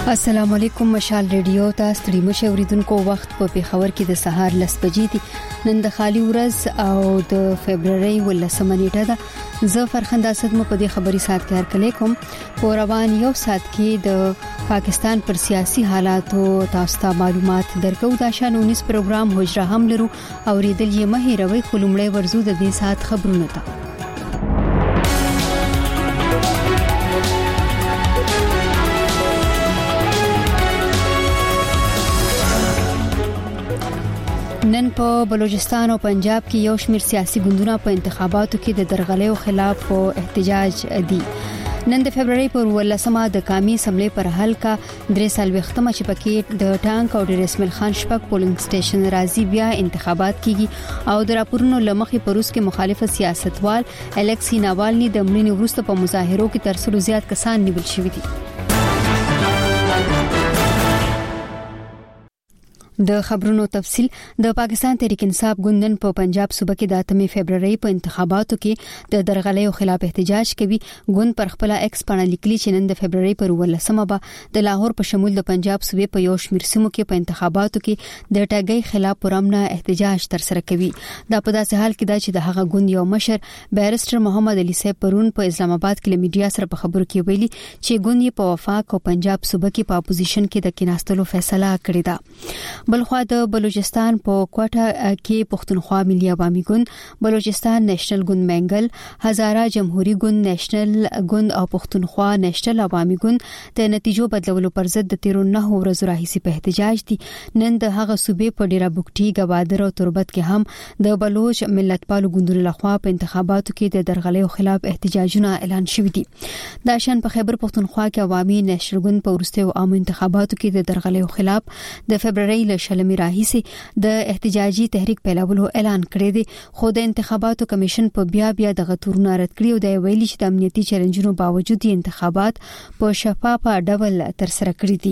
السلام علیکم مشال ریډیو تاسو ستړي مشه اوریدونکو وخت په پیښور کې د سهار 10 بجې دي نن د خالي ورځ او د فبرवरी 18 نیټه ده زه فرخنده صدمه په دې خبري سات کې هرکلی کوم په روان یو سات کې د پاکستان پر سیاسي حالاتو تاسو ته معلومات درکو دا شان 19 پروګرام هجره هم لرو اوریدل یې مه هیروي خلومړی ورزو د دې سات خبرونه ته نن په بلوچستان او پنجاب کې یو شمېر سیاسي ګوندونه په انتخاباتو کې د درغلیو خلاف احتجاج دي نن د فبرवरी پر 18 د قومي اسمبلی پر حل کا 3 چې پکې د ټانک او د رسمل خان شپږ پولینګ سټیشن راځي بیا انتخابات کیږي او د راپورونو لمخې په روس کې مخالف سیاستوال الکسی ناوالني د مړینې وروسته په مظاهرو کې تر څلو زیات کسان نیول شوي دي د خبرونو تفصيل د پاکستان تحریک انصاف ګوندن په پنجاب صوبه کې د 8 فبرवरी په انتخاباتو کې د درغلیو خلاف احتجاج کوي ګوند پر خپل ایکس باندې لیکلي چې نن د فبرवरी پر 18 به د لاهور په شمول د پنجاب صوبې په یو شمېر سیمو کې په انتخاباتو کې د ټاګي خلاف پرامنه احتجاج تر سره کوي دا په داسې حال کې دا چې د هغه ګوند یو مشر بیرستر محمد علي صاحب پرون په اسلام آباد کې میډیا سره په خبرو کې ویلي چې ګوند یې په وفاق او پنجاب صوبه کې په اپوزیشن کې د کیناستلو فیصله کړې ده بلخوا د بلوچستان په کوټه کې پښتونخوا ملي عوامي ګوند بلوچستان نېشنل ګوند منګل هزاره جمهوریت ګوند نېشنل ګوند او پښتونخوا نېشنل عوامي ګوند د نتیجو بدلولو پر ضد د 13 ورځې راهیسې په احتجاج دي نن د هغه صوبې په ډیره بوکټي غوادر او تربت کې هم د بلوچ ملتپالو ګوندونو لخوا په انتخاباتو کې د درغلیو خلاف احتجاجونه اعلان شوي دي دا شان په خیبر پښتونخوا کې عوامي نېشنل ګوند په ورستیو عام انتخاباتو کې د درغلیو خلاف د فبرवरी لشلمي راهیسي د احتجاجي تحریک پیلولو اعلان کړی دی خو د انتخاباتو کمیشن په بیا د غتورونه رد کړی او د ویلي چې د امنیتي چیلنجونو باوجود انتخابات په شفافه ډول تر سره کړی دي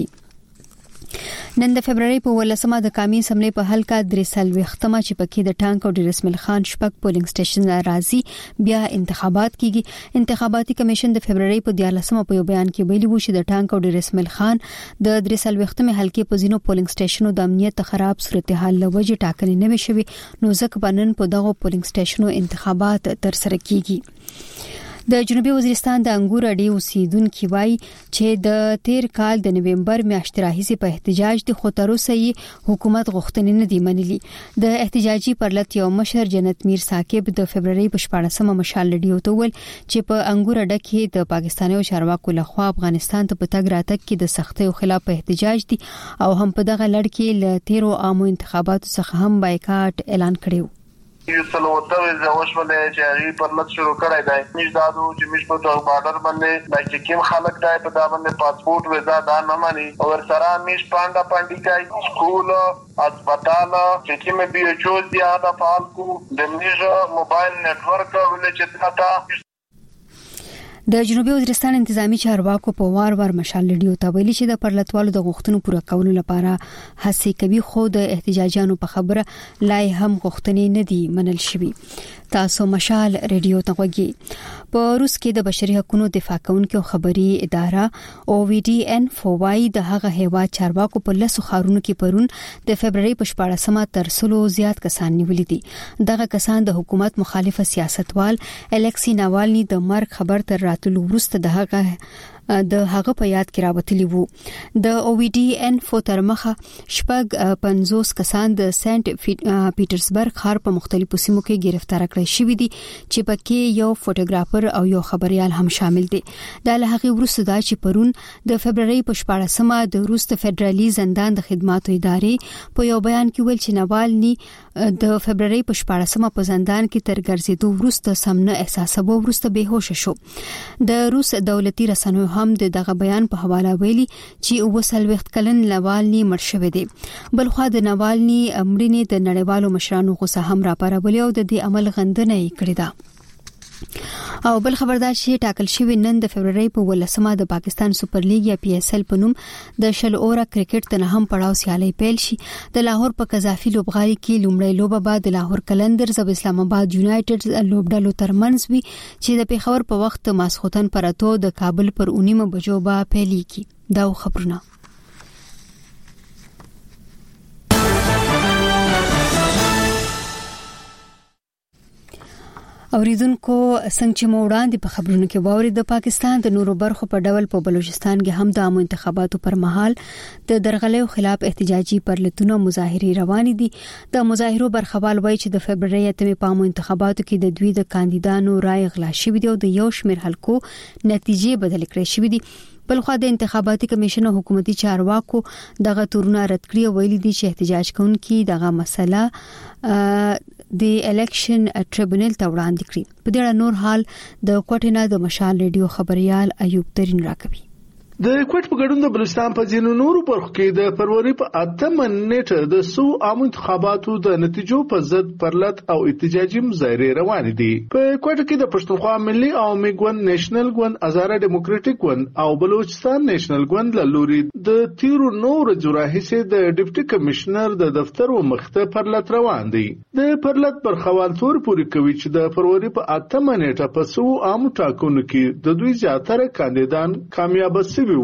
نن د فبرवरी په 18 د قومي اسمبلی په حل کا 3 چې پکې د ټانک او د رسمل خان شپږ پولینګ سټیشن راځي بیا انتخابات کیږي انتخاباتي کمیشن د فبرवरी په 14 په یو بیان کې ویلي و چې د ټانک او د رسمل خان د 3 حلقې په زینو پولینګ سټیشنو د امنیت خراب صورتحال لوجه ټاکنې نه شوي نو ځکه بنن په دغه پولینګ سټیشنو انتخابات تر سره کیږي د جنوبي وزیرستان د انګور اډي اوسیدونکو وایي چې د تیر کال د نوومبر میاشتې راهیسې په احتجاج د خو تر اوسه حکومت غوښتنې نه دی منلي د احتجاجي پرلط یو مشر جنت میر ثاقب د فبرवरी په 14 مشال ریډیو ته ویل چې په انګور اډه کې د پاکستاني چارواکو لخوا افغانستان ته په تګ راتګ کې د سختۍ خلاف احتجاج دي او هم په دغه لړ کې ل 13 عامو انتخاباتو څخه هم بایکاټ اعلان کړی یو څلوته وشولې چې هغه په لټ شروع کړای دی نش دادو چې مش په بارډر باندې د چکیم خلک دای په دا باندې پاسپورت ویزا دا نه مانی او سره مش پانډي کوي سکول هسپتال چې کومه بیوچوز دی دا فعال کو د نیژ موبایل نتورک ولې چې تا د جنوبي وزیرستان انتظامی چارواکو په وار مشال ریډیو ته ویلي چې د پرلطوالو د غوښتنو پوره کولو لپاره هڅې کوي خو د احتجاجانو په خبره لای هم غوښتنې نه دي منل شوي تاسو مشال ریډیو ته وګورئ په روس کې د بشري حقوقو دفاع کوونکو خبري اداره او وی ډي ان فوای د هغه هیواد چارواکو په لاسو خارونو کې پرون د فبرवरी په 14 تر سلو زیات کسان نیولې دي دغه کسان د حکومت مخالف سیاستوال الکسی ناوالني د مرګ خبر تر راتلو وروسته د هغه په یاد کې راوتلی وو د او وی ډي ان فو تر مخه شپږ 50 کسان د سنت پیټرزبرګ ښار په مختلفو سیمو کې گرفتار کړل شوی دي چې پکې یو فوټوګرافر او یو خبريال هم شامل دي د لهغه وروسته دا چې پرون د فبرवरी په 14 د روس د فدرالي زندان د خدماتو ادارې په یو بیان کې ویل چې ناوالني د فبرवरी په 14 په زندان کې تر ګرځېدو وروسته سمنه احساسوي وروسته بهوش شو د روس دولتي رسنیو هم دغه بیان په حواله ویلي چې وسل وخت کلن ناوالني مړ شوی دی بلخو د ناوالني امرینه د نړیوالو مشرانو غوسه هم راپارولې او د دې عمل غندنه یې کړې ده او بل خبردار شي ټاکل شوی نن د فبرवरी په 18 د پاکستان سپر لیګ یا پی اس ال په نوم د شل اوره کرکټ ته هم پړاو سیالي پیل شي د لاهور په قذافي لوبغالي کې لومړی لوبه بعد د لاهور کلندرز او اسلام آباد یونایټډ لوبډالو ترمنځ وي چې د پیښور په وخت ماسخوتن پراتو د کابل پر 19 بجو به پیلېږي دا خبرونه اوریدونکو څنګه چې مو وړاندې په خبرونو کې واوري د پاکستان د نورو برخو په ډول په بلوچستان کې هم د عامو انتخاباتو پر مهال د درغلیو خلاف احتجاجي پرلتونو مظاهرې روان دي. د مظاهرو برخوال وایي چې د فبرवरी 8 په عامو انتخاباتو کې د دوی د کاندیدانو رائے غلا شوې دي او د یو شمېر حلقو نتیجې بدل کړې شوې دي. بلخو د انتخاباتي کمیشن او حکومتي چارواکو دغه تورونه رد کړی او ویلي دي چې احتجاج کوونکي دغه مسله د الیکشن ټریبونل ته وړاندې کړی. په دې اړه نور حال د کوټینا د مشال ریډیو خبريال ایوب ترين راکوي. د کوټ په ګډون د بلوچستان په ځینو نورو برخو کې د فروری په 8 نیټه د سو عام انتخاباتو د نتیجو په ضد پرلط او احتجاجي مظاهرې روان دي. په کوټ کې د پښتونخوا ملي عوامي ګوند، نېشنل ګوند، آزاد ډیموکراټیک ګوند او بلوچستان نېشنل ګوند له لوري د تیرو نور جراحي د ډیپټي کمشنر د دفتر و مخته پرلط روان دي. د پرلط برخوال تور پوری کوي چې د فروری په 8 نیټه په سو عام ټاکنو کې د دوی زیاتره کاندیدان کامیاب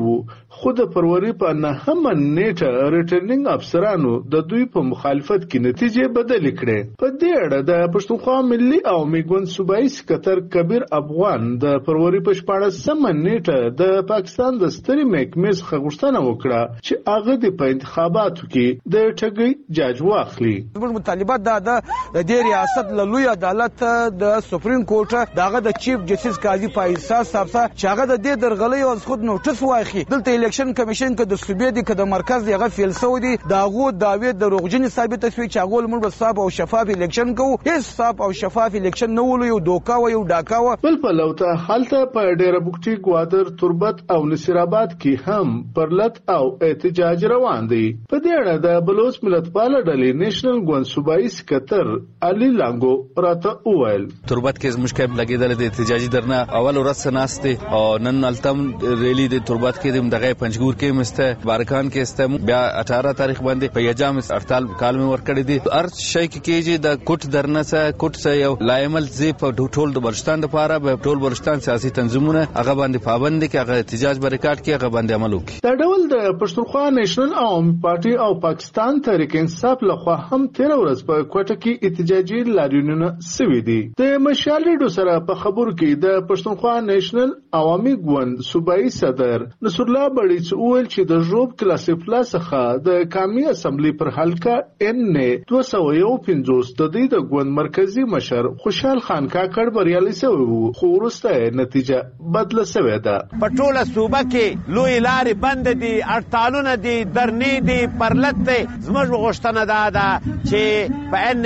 خو د فروری په 9 نیټه ریټرنینګ افسرانو د دوی په مخالفت کې نتیجې بدل کړې. په دې اړه د پښتونخوا ملي عوامي ګوند صوبایي سکتر کبیر افغان د فروری په 14 نیټه د پاکستان د ستري محکمې څخه غوښتنه وکړه چې هغه د انتخاباتو کې د ټګي جاج واخلي. موږ مطالبات د دې ریاست له لوی عدالت د سپریم کورټ دغه د چیف جسټس قاضي فایصل صاحب چې هغه د دې درغلۍ او خود نوټس واخی. دلته الیکشن کمیشن کې د صوبې د کده مرکز یغه فیل سعودي داغو داوی د روغجن ثابت شوی چې هغه موږ صاحب او شفاف الیکشن کوو. هیڅ صاحب او شفاف الیکشن نه ولو یو دوکا او یو ډاکا و. بل په لوته حالت په ډیره بوکټي ګوادر تربت او نصیر آباد کې هم پرلط او احتجاج روان دي. په دې اړه د بلوچ ملتپال ډلې نېشنل ګوند صوبایي سکتر علي لانګو راته وویل تربت کې مشکل لګیدل د احتجاجي درنه اول ورځ ناشته او نن التم ریلی د تربت کې دغه پنځګور کې مسته بارکان کې استه بیا 18 تاریخ باندې په یجام هړتال کال مې ورکړې دي. هر شي کې د کوټ درنه سره کوټ سره یو لایمل زی په ټول د بلوچستان لپاره به ټول بلوچستان سیاسي تنظیمونه هغه باندې پابند کې هغه احتجاج بریکاټ کې هغه باندې عمل وکړي. دا ډول د پښتونخوا نېشنل عوامي پارټي او پاکستان تحریک انصاف لخوا هم 13 ورځ په کوټه کې احتجاجي لاریونونه سوي دي. د مشال ریډیو سره په خبرو کې د پښتونخوا نېشنل عوامي ګوند صوبایي صدر نصر الله بړي وویل چې د ژوب کلاسیفلا څخه د قومي اسمبلی پر حلقه ان 251 د دې د ګوند مرکزی مشر خوشحال خان کاکړ بریالي شوی وو، خو وروسته نتیجه بدله شوې ده. په ټوله صوبه کې لوی لارې بند دي، هړتالونه دي، درنې دي، پرلط دي. زموږ غوښتنه ده چې په ان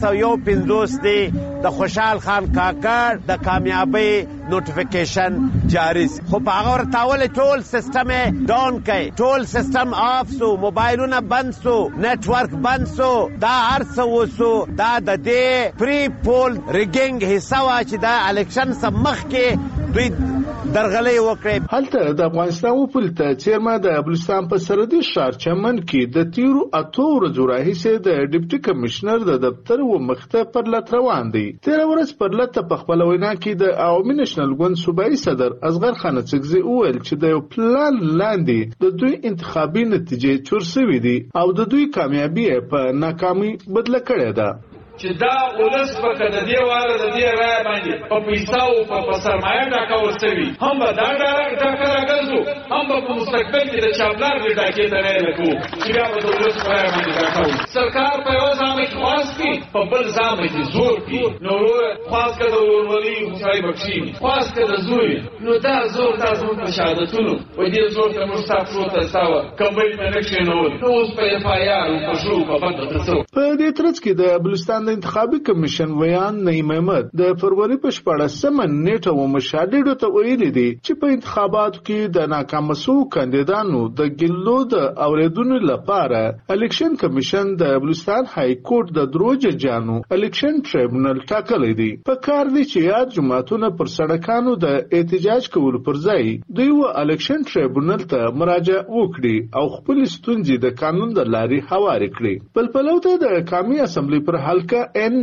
251 دی د خوشحال خان کاکړ د کامیابی نوټیفیکیشن جاری خو په هغه ورتاول ټول سیستم ډاون کړي، ټول سیستم آف سو، موبایلونه بند سو، نیټ ورک بند سو. دا هر څه وسو. دا د دې پری پول ریګینګ حصہ وا چې دا الیکشن سم مخ کې دوی درغلي وکړي. هلته د افغانستان وپلته چیرمن د بلوچستان په سرحدي ښار چمن کې د تیرو 8 ورځو راهیسې د ډیپټي کمشنر د دفتر و مخته پرلط روان دي. 13 ورځ پرلط په خپل وینا کې د عوامي نېشنل ګوند صوبایي صدر اصغر خان څکزي وویل چې د یو پلان لاندې د دوی انتخابي نتیجې چور شوې دي او د دوی کامیابی په ناکامي بدله کړې ده. چې دا ولس په کده دی واره د دې رای باندې په پیسو او په سرمایه ډاکاول شوی، هم به دا ډاکا راګرځو، هم په مستقبل کې د چاپلار د ډاکې ته نه لګو چې بیا به د ولس رای باندې ډاکاول. سرکار په یو ځامه کې خاص کی په بل ځامه کې زور کی، نو خاص کده ورولي مصای بخشي، خاص کده زوی، نو دا زور تاسو په شهادتونو و دې زور ته مستاف شو ته ساوه کمبل نه نشي نو اوس په اف آی آر او په شو په بده تاسو. په دې ترڅ کې د بلوچستان انتخابي کمیشن ویان نعیم احمد د فروری په 14 نیټه و مشاهده ته ویلي دي چې په انتخاباتو کې د ناکام شو کاندیدانو د ګلو د اوریدونو لپاره الیکشن کمیشن د بلوچستان های کورټ د دروځ جانو الیکشن ټریبونل ټاکلی دی. په کار دي چې یاد جماعتونه پر سړکانو د احتجاج کولو پر ځای دوی و الیکشن ټریبونل ته مراجعه وکړي او خپل ستونزې د قانون د لارې هوارې کړي. بل پلوته د قومي اسمبلی پر حلقه ان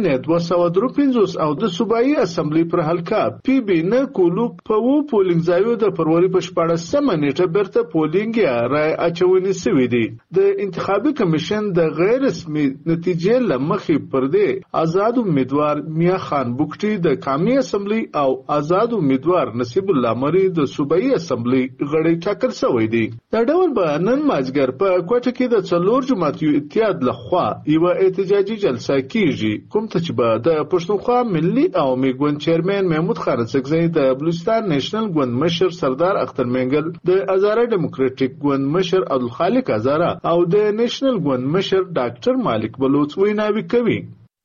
253 او د صوبایي اسمبلی پر حلقه پی بی نه کولو په وو پولینګ ځایو د فروری په 14 نیټه برته پولینګ یا رای اچونې سوي دي. د انتخابي کمیشن د غیر رسمي نتیجې کې لمخې پر دې آزاد امیدوار میا خان بوکټي د قومي اسمبلی او آزاد امیدوار نصیب الله مری د صوبایي اسمبلی غړي ټاکل شوی دی. دا ډول به نن مازیګر په کوټه کې د څلور جماعتي اتحاد لخوا یو احتجاجي جلسه کیږي، کوم ته چې به د پښتونخوا ملي او میګون چیرمن محمود خان سکزی د بلوچستان نېشنل ګوند مشر سردار اختر منګل، د هزاره ډیموکراټیک ګوند مشر عبدالخالق هزاره او د نېشنل ګوند مشر ډاکټر مالک بلوچ ویناوي کوي.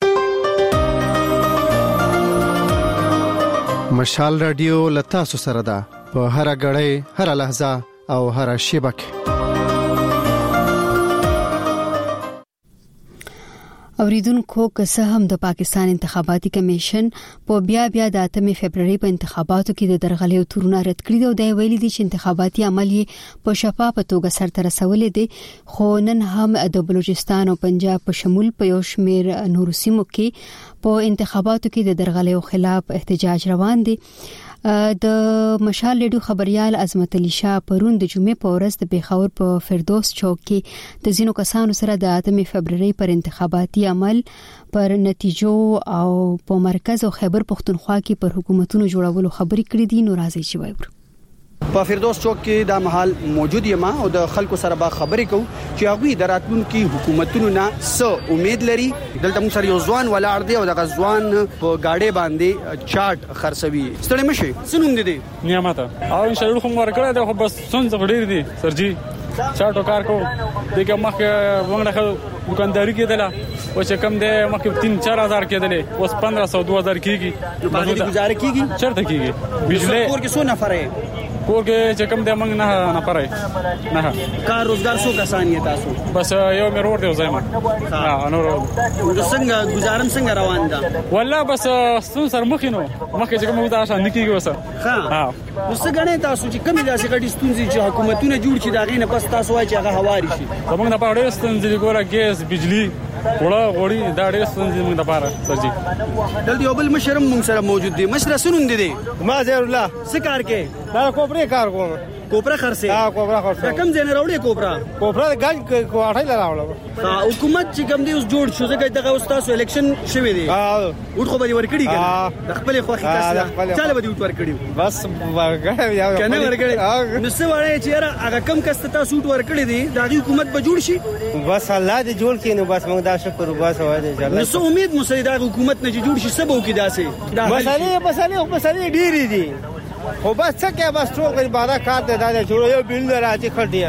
مشال رادیو لتاسو سره ده په هر غړې، هر لحظه او هر شیبه کې. اوریدونکو که څه هم د پاکستان انتخاباتي کمیشن په بیا د 8 فبرवरी په انتخاباتو کې د درغلۍ تورونه رد کړی او د ویلي دي چې انتخاباتي عمل یې په شفافه توګه سرته رسولې دي، خو نن هم د بلوچستان او پنجاب په شمول په یو شمېر نورو سیمو کې په انتخاباتو کې د درغلۍ خلاف احتجاج روان دي. د مشال ریډیو خبريال عظمت علي شاه پرون د جمعې په ورځ د پیښور په فردوس چوک کې د ځینو کسانو سره د 8 فبرवरी پر انتخاباتي عمل پر نتیجو او په مرکز او خیبر پختونخوا کې پر حکومتونو جوړولو خبرې کړې دي. نو راځي چې وایو په فردوس چوک کې د محل موجود یم او د خلکو سره به خبرې کوو چې هغه د راتلونکو حکومتونو نه څه امید لري. دلته موږ سره یو ځوان ولاړ دی او د غزوان په گاډي باندې چارت خرڅوي. ستړي مشي سنوم دي نعمت او ان شاء الله کوم ورکړه ده، خو بس څنګه ډیر دي سرجی چارټو کار کو دغه مخه وګړه دکانداري کېدله او چې کم ده مخه 3-4 هزار کېدله اوس 1500-2000 کېږي. باندې گزاره کېږي چرته کېږي بجلی کور کې څو نفر یې کور کې چې کم ده موږ نه پرای نه کار روزګار څو کسان یې تاسو؟ بس یو مې ورته وځم نو څنګه گزارم څنګه روان ده؟ والله بس څو سر مخینو مخکې چې کوم دا شان نکیږي وسه. ها نو څه غنې تاسو چې کومې داسې غټي ستونزې چې حکومتونه جوړ کړي دا غینه پس تاسو وایي چې هغه هواري شي. زموږ نه پاره ستونزې ګوره ګیس بجلی وړه غوړي دا ډېر ستونزې موږ نه پاره سرجی. دلته یو بل مشرم موږ سره موجود دی. مشر سنون دي ما زیر الله څه کار کې؟ دا کوپرې کار کوم. کوپرا خرڅه؟ ها کوپرا خرڅه. کم ځای نه راوړې کوپرا گاج کوټه لراوړم. حکومت چې کم دی اوس جوړ شو ځکه دغه اوس تاسو الیکشن شوی دی. وټ خو به ورکړي کنه د خپل خوخي تاسو چاله به وټ ورکړي بس ورکړي یا کنه ورکړي. نو څه وایي چې یاره هغه کم کس تاسو وټ ورکړي دي دا حکومت به جوړ شي؟ بس الله دې جوړ کړي نو بس موږ دا شکر وباسو وایي چې نو څه امید مو سره دا حکومت نه جوړ شي سبو کې داسې مسالې ډېری دي خو بس څه کې بس ټول غریبانه کار ته دا جوړ یو بیل راځي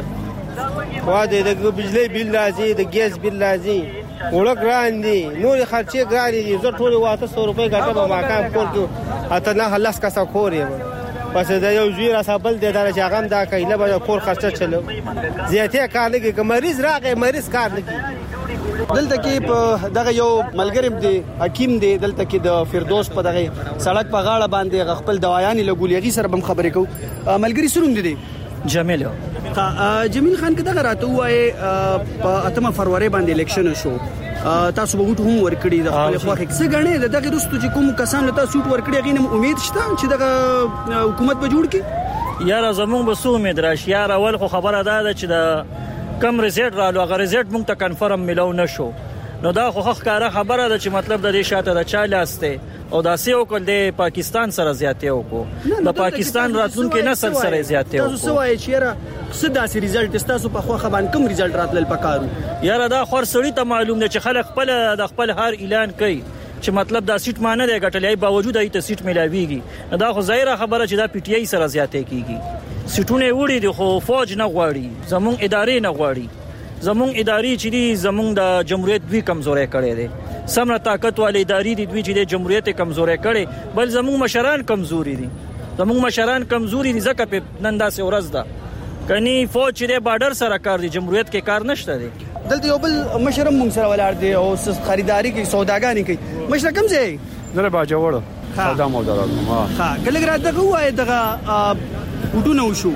خړډیر وا دې د بجلی بیل راځي د ګیس بیل راځي وړه ګران دي نور خرچې ګران دي زه ټول 800 روپۍ ګټه په ماکان کور کې اته نه خلاص کا څه خورې پس دا یو زیرا سبل دې دا چې هغه دا کله به کور خرچه چلو زیاته کار نه کوي مریض راغی مریض کار نه کوي. دلته کې په دغه یو ملګریم دی حکیم دی دلته کې د فردوس په دغه سړک په غاړه باندې خپل دوايانې لګولېږي سره بم خبرې کو. ملګری سروم دی جمیل. جمیل خان کده راته وای په 8 فروری باندې الیکشن شو تاسو به وټ هم ورکړي د خپل خواخ څه غنې دغه رستو چې کوم کسان له تاسو وټ ورکړي غینم امید شته چې دغه حکومت به جوړ کړي؟ یاره زمون به سو امید راشي. یاره اول خو خبره ده چې د کم ریزلټ رالو هغه ریزلټ مونږ ته کنفرم ملو نشو نو دا خو ښکاره خبره ده چې مطلب د دې شاته د چا لاسته او دا سیو کول د پاکستان سره زیاتې وکړو د پاکستان راتلونکو نسل سره زیاتې وکړو. تاسو وایي چې یاره څه داسې ریزلټ تاسو په خو خبان کوم ریزلټ راتلل پکارو؟ یاره دا خور سړی ته معلوم نه چې خلک خپل د خپل هر اعلان کوي چې مطلب دا سیټ مانه دی ګټلای باوجود ایت سیټ ملاویږي دا خو ظاهره خبره چې دا پی ټی آی سره زیاتې کیږي. سیټونه وړي دي خو فوج نه غواړي زمون ادارې نه غواړي زمون ادارې چې دي زمون د جمهوریت دوی کمزورې کړي دي سمره طاقت والے ادارې دي دوی چې د جمهوریت کمزورې کړي بل زمون مشران کمزوري دي زمون مشران کمزوري دي ځکه په نن داسې ورځ ده کني فوج چې د بارډر سره کار دي جمهوریت کې کار نشته دي. دلته یو بل مشرم مونږ سره ولاړ دی او خریداري کوي سوداګانی کوي. مشر کوم ځای؟ زره باجوړ سودا مو درلم. ها کله راته وای دغه وټونه وشو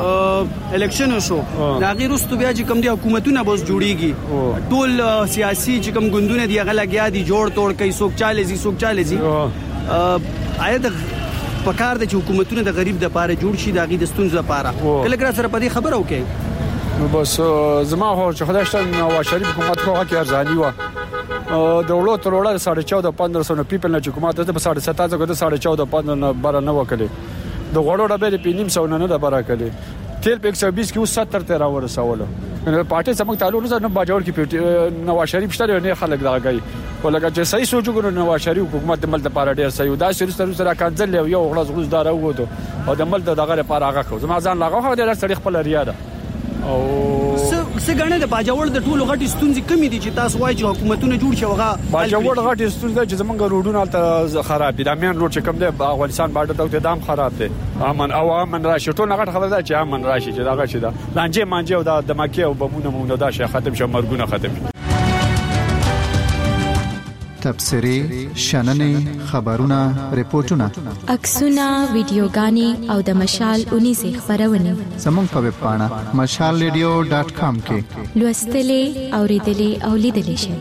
الیکشن وشو دا غیر واستو بیا چې کوم دی حکومتونه بوس جوړیږي ټول سیاسي چې کوم ګوندونه دی هغه لګیا دي جوړ توړ کوي څوک چالي زی آیا د پکار د حکومتونه د غریب د پاره جوړ شي د غي د ستونزې لپاره کله کله سره په دې خبره وکي نو بس زما هو چې خدای شته نو شریف حکومت خو کې ارزاني و د وړو تر وړه 14,500 پیپل نه چې کومه د 17,500 کو د 14,500 نه بار نه وکړي د غوړو ډبې په 900 نه د بار کړي تیل په 120 کې 70 ته راورساوله نو پارټي سمک تعلق نه باجوړ کې نواز شریف شته نه خلک داګي ولکه چې صحیح سوچو نو نواز شریف حکومت د مل د پاره ډیر صحیح دا سره کانځل یو غلاس غوز دار وته او د مل دغه لپاره هغه کو زما ځان لاغه د سړي خپل ریاده او څنګه د باجوړ د ټولو غټي ستونزې کمی دي چې تاسو وایي چې حکومتونه جوړ شي وغه باجوړ غټي ستونزې چې زمونږ روډونه ته خراب دي د امین روډ چې کوم دی افغانستان باندې ته دام خراب دي امن راشي ټول غټ خبره ده چې امن راشي چې دا غشي ده لانجه مانجه او د دماکي او بمونه مونږ دا شي ختم شي مرګونه ختم شي تبصری شننې خبرونه ریپورتونه عکسونه ویډیوګانې او د مشال 19 خبرونه زموږ په ویب پاڼه mashalradio.com کې لوستلې اوریدلې او لیدلې شئ.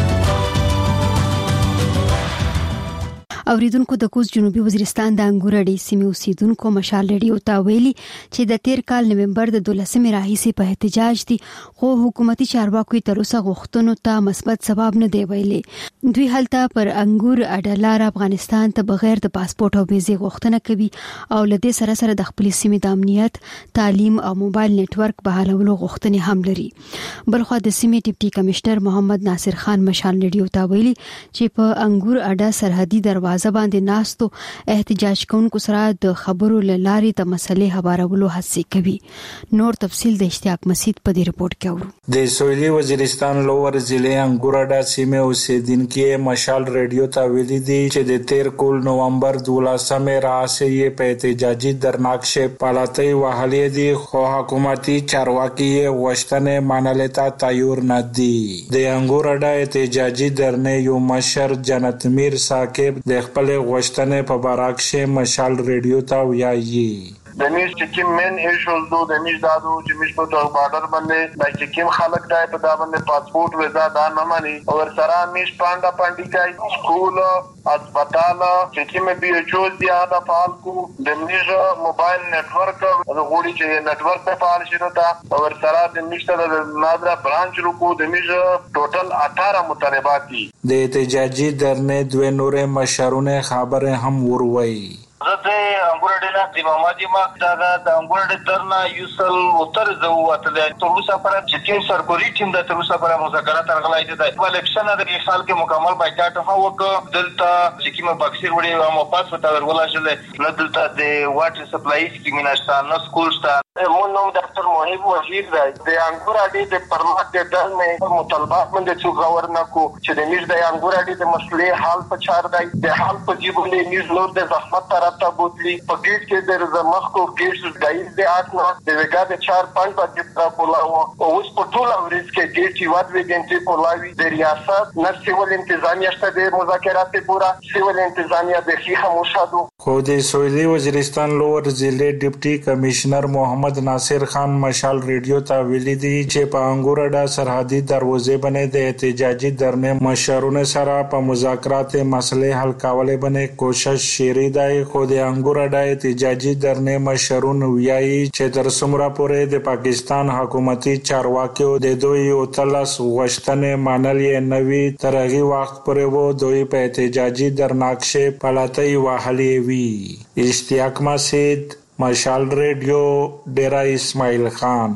اوریدونکو د کوز جنوبي وزیرستان د انګورډي سیمې اوسیدونکو مشال ریډیو ته ویلي چې د تیر کال نومبر د 12 راهیسې په احتجاج دي خو حکومتي چارواکو تر اوسه غوښتنو ته مثبت جواب نه دی ویلي. دوی هلته پر انګور اډلار افغانستان ته بغیر د پاسپورت او ویزې غوښتنه کوي او لدې سره سره د خپل سیمې د امنیت تعلیم او موبایل نتورک بحالولو غوښتنې هم لري. بلخو د سیمې ډیپټي کمشنر محمد ناصر خان مشال ریډیو ته ویلي چې په انګور اډه سرحدي دروازه باندې ناستو احتجاج کوونکو سره د خبرو لارې د مسلې هوارولو هڅه کوي. نور تفصیل د اشتیاق مسعود په دې رپورت کې اورو. د سویلي وزیرستان لوور ضلع انګورډا سیمه اوسیدونکو مشال ریډیو ته ویلي دي چې د تیر کول نومبر 12 راځي په احتجاجي درناکشه پالاتي وهلې دي خو حکومتي چارواکي غوښتنې منلې ته تیار نه دي. د انګورډا احتجاجي درنه یو مشر جنت میر ثاقب د خپل غوښتنې په باره کې مشال ریډیو ته وایي. د میش چې من ایشوز دو د میش دادو چې میش په بارډر باندې د چې کوم خلک دای په دا باندې پاسپورت ویزا دا نه مانی او سره میش پانډي کوي سکول هسپتال چې کوم بي ایچ او دی دا فعال کو د میش موبایل نتورک د غوړي چې نتورک په فعال شي نو تا او سره د میش ته د نادرا برانچ رکو د میش ټوټل 18 مطالبات دي. د احتجاجي درنه دوه نورې مشرونه خبره هم وروي. زه انګورډي نه د محمد ماک دا د انګورډي درنه یوسل وتر زو وتل تر اوسه پر چې ټیم سرکوري ټیم د تر اوسه پر مذاکرات ترغلای دي د الیکشن د خال کې مکمل بایکاټ هو وک دلته چې کیمه بکسیر وړي مو پاس وتا ورولا شل نه دلته د واټر سپلای سکیم نشته نه سکول شته. مون نوم ډاکټر موهب وزیر دی د انګورډي د پرمات د درنه مطالبات باندې څو غور نه کو چې د میز د انګورډي د مسلې حل په چار دی د حل په جیبولې میز نور د زحمت ترته بوتلی په ګیټ کې د زمخکو ګیټ دایز د آسنا د وګا د 4-5 بجې کولاو او اوس په ټول اوریج کې ګیټ یو د وګنټي کولاوي د ریاست نه سیول انتظامیه شته د مذاکرات پورا سیول انتظامیه د خي خاموشادو. خو د سویلي وزیرستان لوور ضلع ډیپټي کمشنر محمد ناصر خان مشال ریډیو ته ویلي دي چې په انګورډا سرحدي دروازې باندې د احتجاجي درنه مشرونه سره په مذاکرات مسلې حل کولو باندې کوشش شری دی. خو د انګورډا احتجاجي درنه مشرون ویایي چې تر څومره پورې د پاکستان حکومتي چارواکو د دوی او تلس غوښتنې منلې نوي ترغي وخت پورې وو دوی په احتجاجي درناکشه پالاتي وهلې وی. اشتیاق مسعود مشال ریډیو ډیرا اسماعیل خان.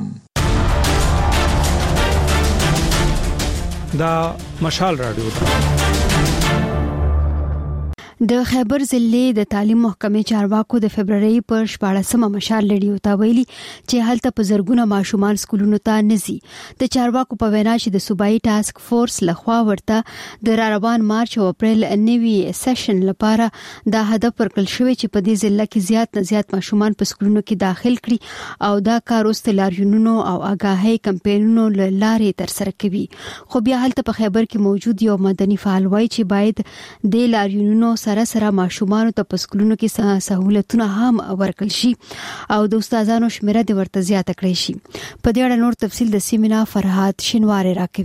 دا مشال رادیو د خیبر ضلع د تعلیم محکمې چارواکو د فبرवरी پر 14 مشال ریډیو ته ویلي چې هلته په زرګونه ماشومان سکولونو ته نزي. د چارواکو په وینا چې د صوبایي ټاسک فورس لخوا ورته د روان مارچ او اپریل نوي سیشن لپاره دا هدف ورکړل شوی چې په دې ضلع کې زیات نه زیات ماشومان په سکولونو کې داخل کړي او دا کار اوس د لاریونونو او آگاهۍ کمپاینونو لارې تر سره کوي. خو بیا هلته په خیبر کې موجود یو مدني فعال وایي چې باید د لاریونونو سره ماشومان ته په سکولونو کې سہولتونه هم ورکړل شي او د استادانو شمیره د ورته زیاته کړی شي. په دې اړه نور تفصیل د سیمینا فرهاد شینواری راکوي.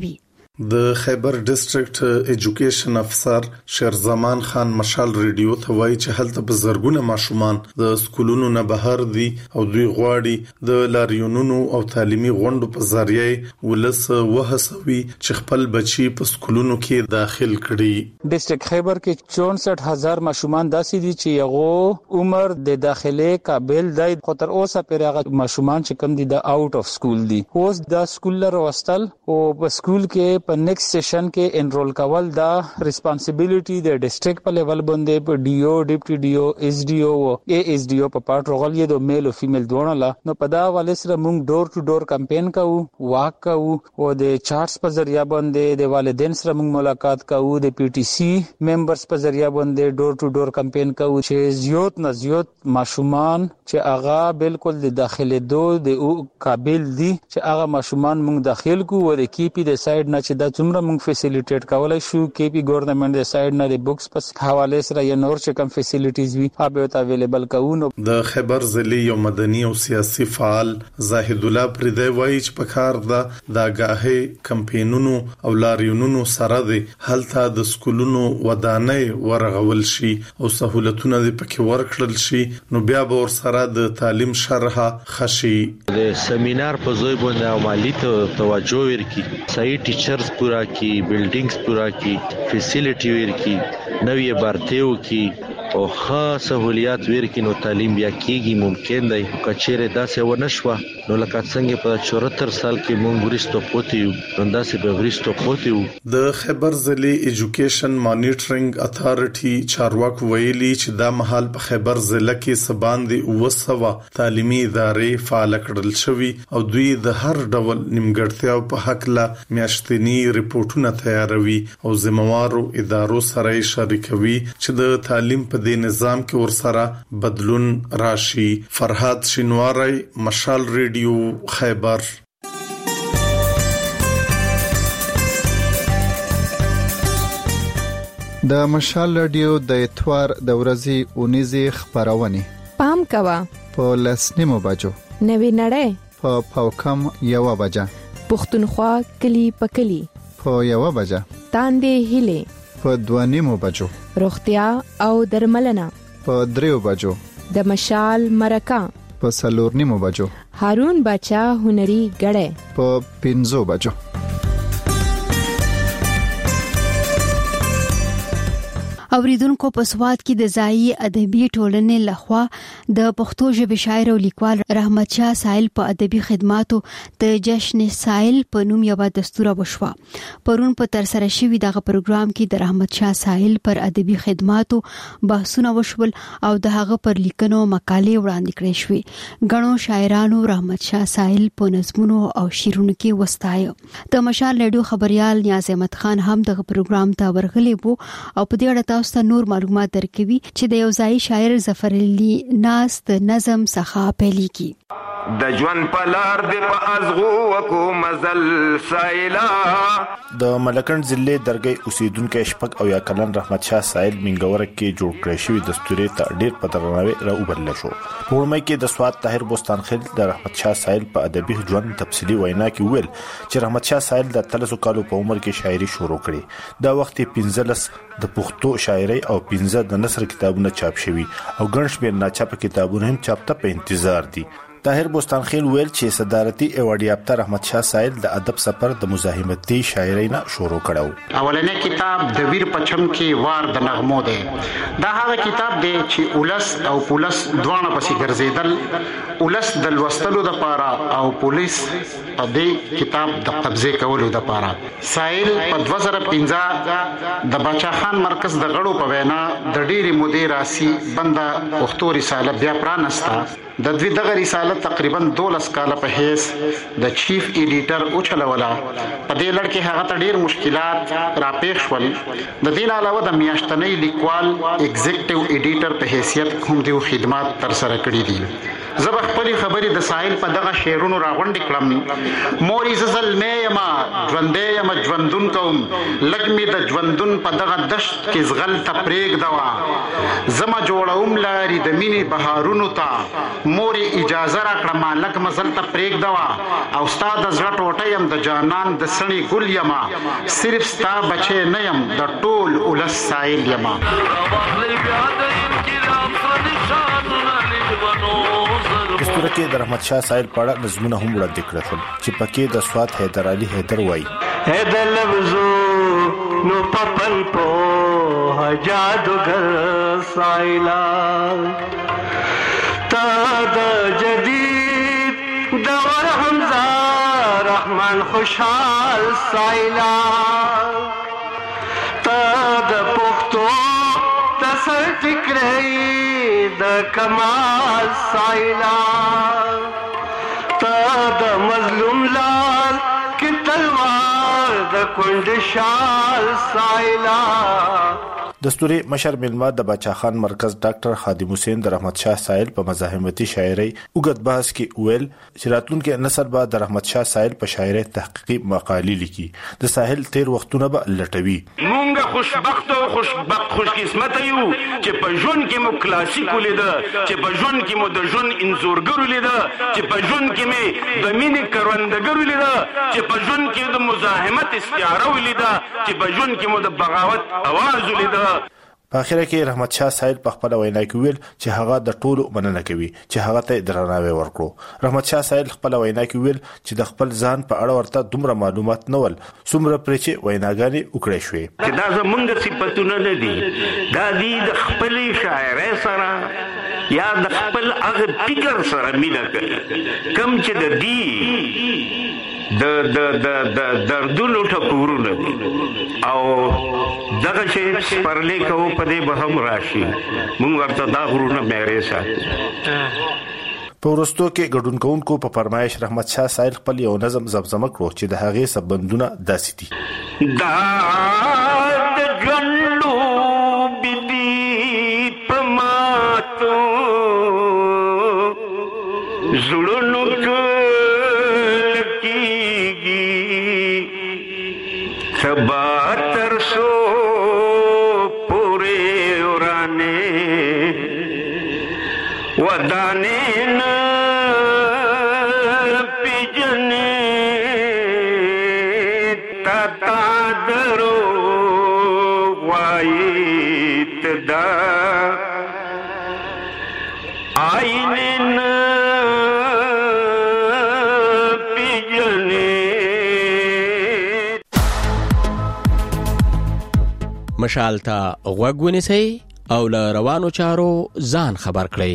د خیبر ډیسټریکټ ایجوکیشن افسر شیرزمان خان مشال ریډیو ته وایي چې هلته په زرګونه ماشومان د سکولونو نه بهر دي او دوی غواړي د لاریونونو او تعلیمي غونډو په ذریعه ولس وهڅوي چې خپل بچي په سکولونو کې داخل کړي. ډیسټریکټ خیبر کې 64000 ماشومان داسې دي چې یغو عمر د داخله قابل دی، خو تر اوسه پر هغه ماشومان چې کم دي د آوټ اف سکول دي. اوس د سکول لر وستل او په سکول کې په نیکسټ سیشن کې انرول کول دا ریسپانسیبিলিټي د ډیسټریکټ په لیول باندې په ډي او ډیپټي ډي او ایس ډي او اے ایس ډي او په پارت رغلی د میل او فیمیل دوه لا نو په دا والے سره موږ ډور ټو ډور کمپاین کوو، واک کوو او د چارټس په ذریعہ باندې د والدین سره موږ ملاقات کوو، د پی ټی سی ممبرز په ذریعہ باندې ډور ټو ډور کمپاین کوو چې زیات نه زیات ماشومان چې هغه بالکل د داخله دوه د قابل دي چې هغه ماشومان موږ داخل کو او د کی پی د سایډ نه چې دا څومره موږ فیسیلیټیټ کولای شو کی پی ګورنمنت د سایډ نه د بوکس پس حواله سره یا نور چې کوم فیسیلیټیز وي هغه ته اویلیبل کوو. د خیبر ضلع یو مدني او سیاسي فعال زاهد الله پردی وایي چې په کار د آگاهي کمپاینونو او لاریونونو سره د هلته د سکولونو ودانۍ ورغول شي او سہولتونه د پکې ورکړل شي نو بیا به ور سره د تعلیم شرح خشي. د سیمینار په ځای باندې عملی توجه ورکړي، صحیح ټیچرز پورا کی، بلډینګز پورا کی، فیسیلیټي ورکړي، نوې بارتیو کی او خاص سہولیات ورکړي نو تعلیم بیا کیږي. ممکن دی کچېره داسې ونه شوه نو لکه څنګه په 74 سال کې مونږ ورستو پوتیو نو داسې به ورستو پوتیو. د خیبر ضلع ایجوکیشن مانیټرینګ اتھارټي چارواکو ویلي چې دا مهال په خیبر ضلع کې سباندې 200 تعلیمي ادارې فعال کړل شوي او دوی د هر ډول نیمګړتیاو په حق لا میاشتنی ریپورتونه تیاروي او ذمہوارو ادارو سره شریکوي چې د تعلیم په دې نظام کې ورسره بدلون راشي. فرهاد شینواری، مشال ریډیو، خیبر. د مشال ریډیو د اتوار د ورځې اونیزي خبرونه پام کوا په لسنیمو بجو، نوی نړۍ په پاوکم 1 بجه، پښتونخوا کلی پکلی په 1 بجه، تاندې هله په 2 بجو، روغتیا او درملنه په 3 بجو، د مشال مرکه په 4 بجو، هارون بچا هنري غړې په 5 بجو. اوریدونکو په سواد کې د ځایي ادبي ټولنې لخوا د پښتو ژبې شاعر او لیکوال رحمت شاه سائل په ادبي خدماتو د جشن سائل په نوم یو دستور وشوه. پرون په تر سره شوی دغه پروګرام کې د رحمت شاه سائل پر ادبي خدماتو بحثونه وشول او د هغه پر لیکنو مقالې وړاندې کړې شوې. غنو شاعرانو رحمت شاه سائل په نظمونو او شعرونو کې وستایو. د مشال ریډیو خبريال نیاز احمد خان هم دغه پروګرام ته ورغلی وو او په دې اړه تاسو نور معلومات درکوي چې د یو ځای شاعر ظفر علي ناس د نظم څخه پیلي کی. د ژوند په لار د په ازغو وکو مزل سایلا. د ملکند ضلع درګي اوسیدونکو شپږ او یا کلن رحمت شاه سائل منګور کې جوړ کړی شوی دستوري ته ډیر په درناوي راوبرل شو. په وړمې کې د سواد طاهر بوستان خیل د رحمت شاه سائل په ادبي ژوند تفصیلی وینا کې ویل چې رحمت شاه سائل د 13 کالو په عمر کې شاعري شروع کړې. دا وخت 15 د پښتو شاعري او 15 د نثر کتابونه چاپ شوي او ګڼ شمېر ناچاپ کتابونه هم چاپ ته په انتظار دي. طاهر بوستان خیل ویل چې صدارتي ایوارډ یافته رحمت شاه سائل د ادب سفر د مزاحمتي شاعرۍ نه شروع کړو. اولنې کتاب د ویر پچم کې وار د نغمو دی. دا هغه کتاب دی چې اولس او پولیس دوانه پسې ګرځیدل، اولس د لوستلو د پاره او پولیس په دې کتاب د قبضه کولو د پاره. سائل په 2015 د بچا خان مرکز د غړو په وینا د ډېری مودې راسي بنده پښتو رساله بیا پرانستا. د دوی دغه رساله تقریبا 12 کال په هیڅ د چیف ایډیټر او چلولا. په دې لړ کې هغه ته ډېر مشکلات راپېښ شول. د دې علاوه د میاشتنۍ لیکوال ایگزیکټیو ایډیټر په حیثیت هم د خدمات تر سره کړې دي. زب خپل خبرې د ساحل په دغه شعرونو راغونډې کړم. موري زل مې ما ژوندې یم ژوندون کوم لګ می د ژوندون په دغه دشت کې زغل ته پرېږ دوا زما جوړوم لاري د مینې بهارونو ته موري اجازه راکړه ما لګ مزل ته پرېږ دوا او ستا د زړه ټوټه یم د جانان د سړي ګل یما صرف ستا بچی نه یم د ټول ولس سایل یما. دستور کې د رحمت شاه سایل پاړه نظمونه هم وړاندې کړل شول چې پکې د سواد حیدر علي حیدر وایي حیدر لفظو نو پپل په جادوګر سایلا تا د جدید دور حمزه رحمان خوشحال سایلا تا د پختو تسر فکرې د کمال سایلا تا د مظلوم لال کی تلوار د کند شال سایلا. دستوري مشر ملما د باچا خان مرکز ډاکټر خادم حسین د رحمت شاه سایل په مزاحمتي شاعري وګت بحث کې ویل چې راتلونکي نسل به د رحمت شاه سایل په شاعري تحقیقي مقالې لیکي د ساحل تیر وختونه به لټوي. مونږه خوشبخت او خوش قسمت یو چې په ژوند کې مو کلاسیک ولیده چې په ژوند کې مو د ژوند انځورګر ولیده چې په ژوند کې مې د مینې کروندګر ولیده چې په ژوند کې د مزاحمت استعاره ولیده چې په ژوند کې مو د بغاوت आवाज ولیده. په اخر کې رحمت شاه سایل په خپل وینا کې ویل چې هغه د ټولو مننه کوي چې هغه ته درناوی ورکړو. رحمت شاه سایل خپل وینا کې ویل چې د خپل ځان په اړه ورته دومره معلومات نه ول څومره پرې چې ویناګانې وکړې شوې چې دا زمونږ صفاتونه نه دي دا دي د خپل شاعرۍ سره یا د خپل هغه فکر سره مینه کوي کم چې د دې د دردونو ټکورونه دي او دغه شی پرلې کوو په دې به هم راشي موږ ورته دا غرونه مېرې ساتو. په ورستو کې ګډون کوونکو په فرمایش رحمت شاه سایل خپل یو نظم زمزمه کړو چې د هغې سبندونه داسې دي. دا د ژوندو بدي په ماتو زړونو سبا ترسو پورے ارانے ودانے نا پیجنے تاتا درو وائیت دا آئینے نا مشال ته غوږ ونیسئ او له روانو چارو ځان خبر کړئ.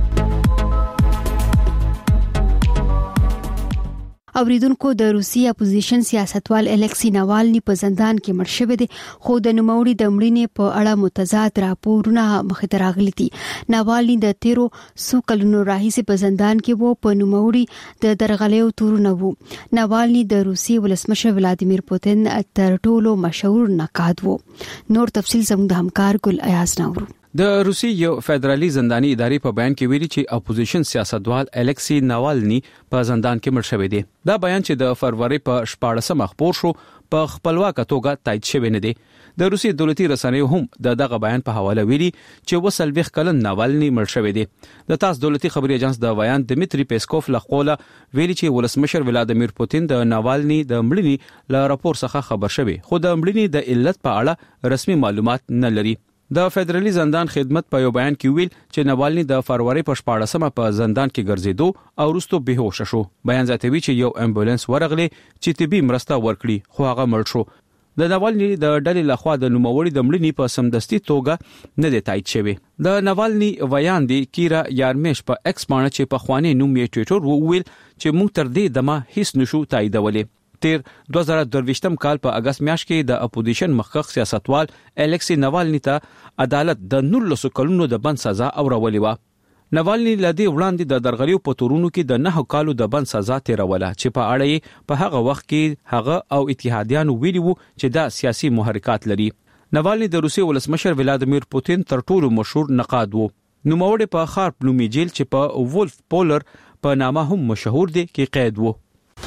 اوریدونکو د روسي اپوزیشن سیاستوال الکسی ناوالني په زندان کې مړ شوی دی خو د نوموړي د مړینې په اړه متضاد راپورونه مخې ته راغلي دي. ناوالني د 13 کلونو راهیسې په زندان کې وو په نوموړي د درغلیو تورونه وو. ناوالني د روسي ولسمشر ولادیمیر پوتین تر ټولو مشهور نقاد وو. نور تفصیل زموږ د همکار ګل ایاز ناورو. د روسي یو فدرالي زنداني ادارې په بیان کې ویلي چې اپوزیشن سیاستوال الکسی ناوالني په زندان کې مړ شوی دی. دا بیان چې د فروری په 14 خبر شو په خپلواکه توګه تایید شوی نه دی. د روسي دولتي رسنیو هم دغه بیان په حواله ویلي چې وسلويخ کلن ناوالني مړ شوی دی. د تاس دولتي خبري اژانس د بیان دمیتری پیسکوف لخوا ویلي چې ولسمشر ولادیمیر پوتین د ناوالني د مړینې له راپور څخه خبر شوی خو د مړینې د علت په اړه رسمي معلومات نه لري. د فدرالي زندان خدمت په یو بیان کې ویل چې ناوالني د فروری په 14 په زندان کې ګرځیدو او وروسته بهوش شو. بیان زیاتوي چې یو امبولانس ورغلی چې طبي مرسته ورکړي خو هغه مړ شو. د ناوالني د ډلې لخوا د نوموړي د مړینې په سمدستي توګه نه دی تایید شوی. د ناوالني ویان دی کیرا یارمیش په ایکس باندې چې په خواني نوم یې ټویټر وویل چې موږ تر دې دمه هیڅ نشو تاییدولې. تیر 2023 کال په اگست میاشت کې د اپوزیشن مخکښ سیاستوال الکسی ناوالني ته عدالت د 19 کلونو د بند سزا اورولې و. ناوالني لدی وړاندې د درغلیو په تورونو کې د 9 کالو د بند سزا تیروله چې په اړه په هغه وخت کې هغه او اتحادیانو ویلي وو چې دا سیاسي محرکات لري. ناوالني د روسي ولسمشر ولادیمیر پوتین تر ټولو مشهور نقاد وو. نوموړی په خارپ نومي جیل چې په وولف پولر په نامه هم مشهور دی کې قید وو.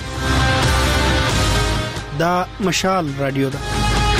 دا مشال رادیو ده.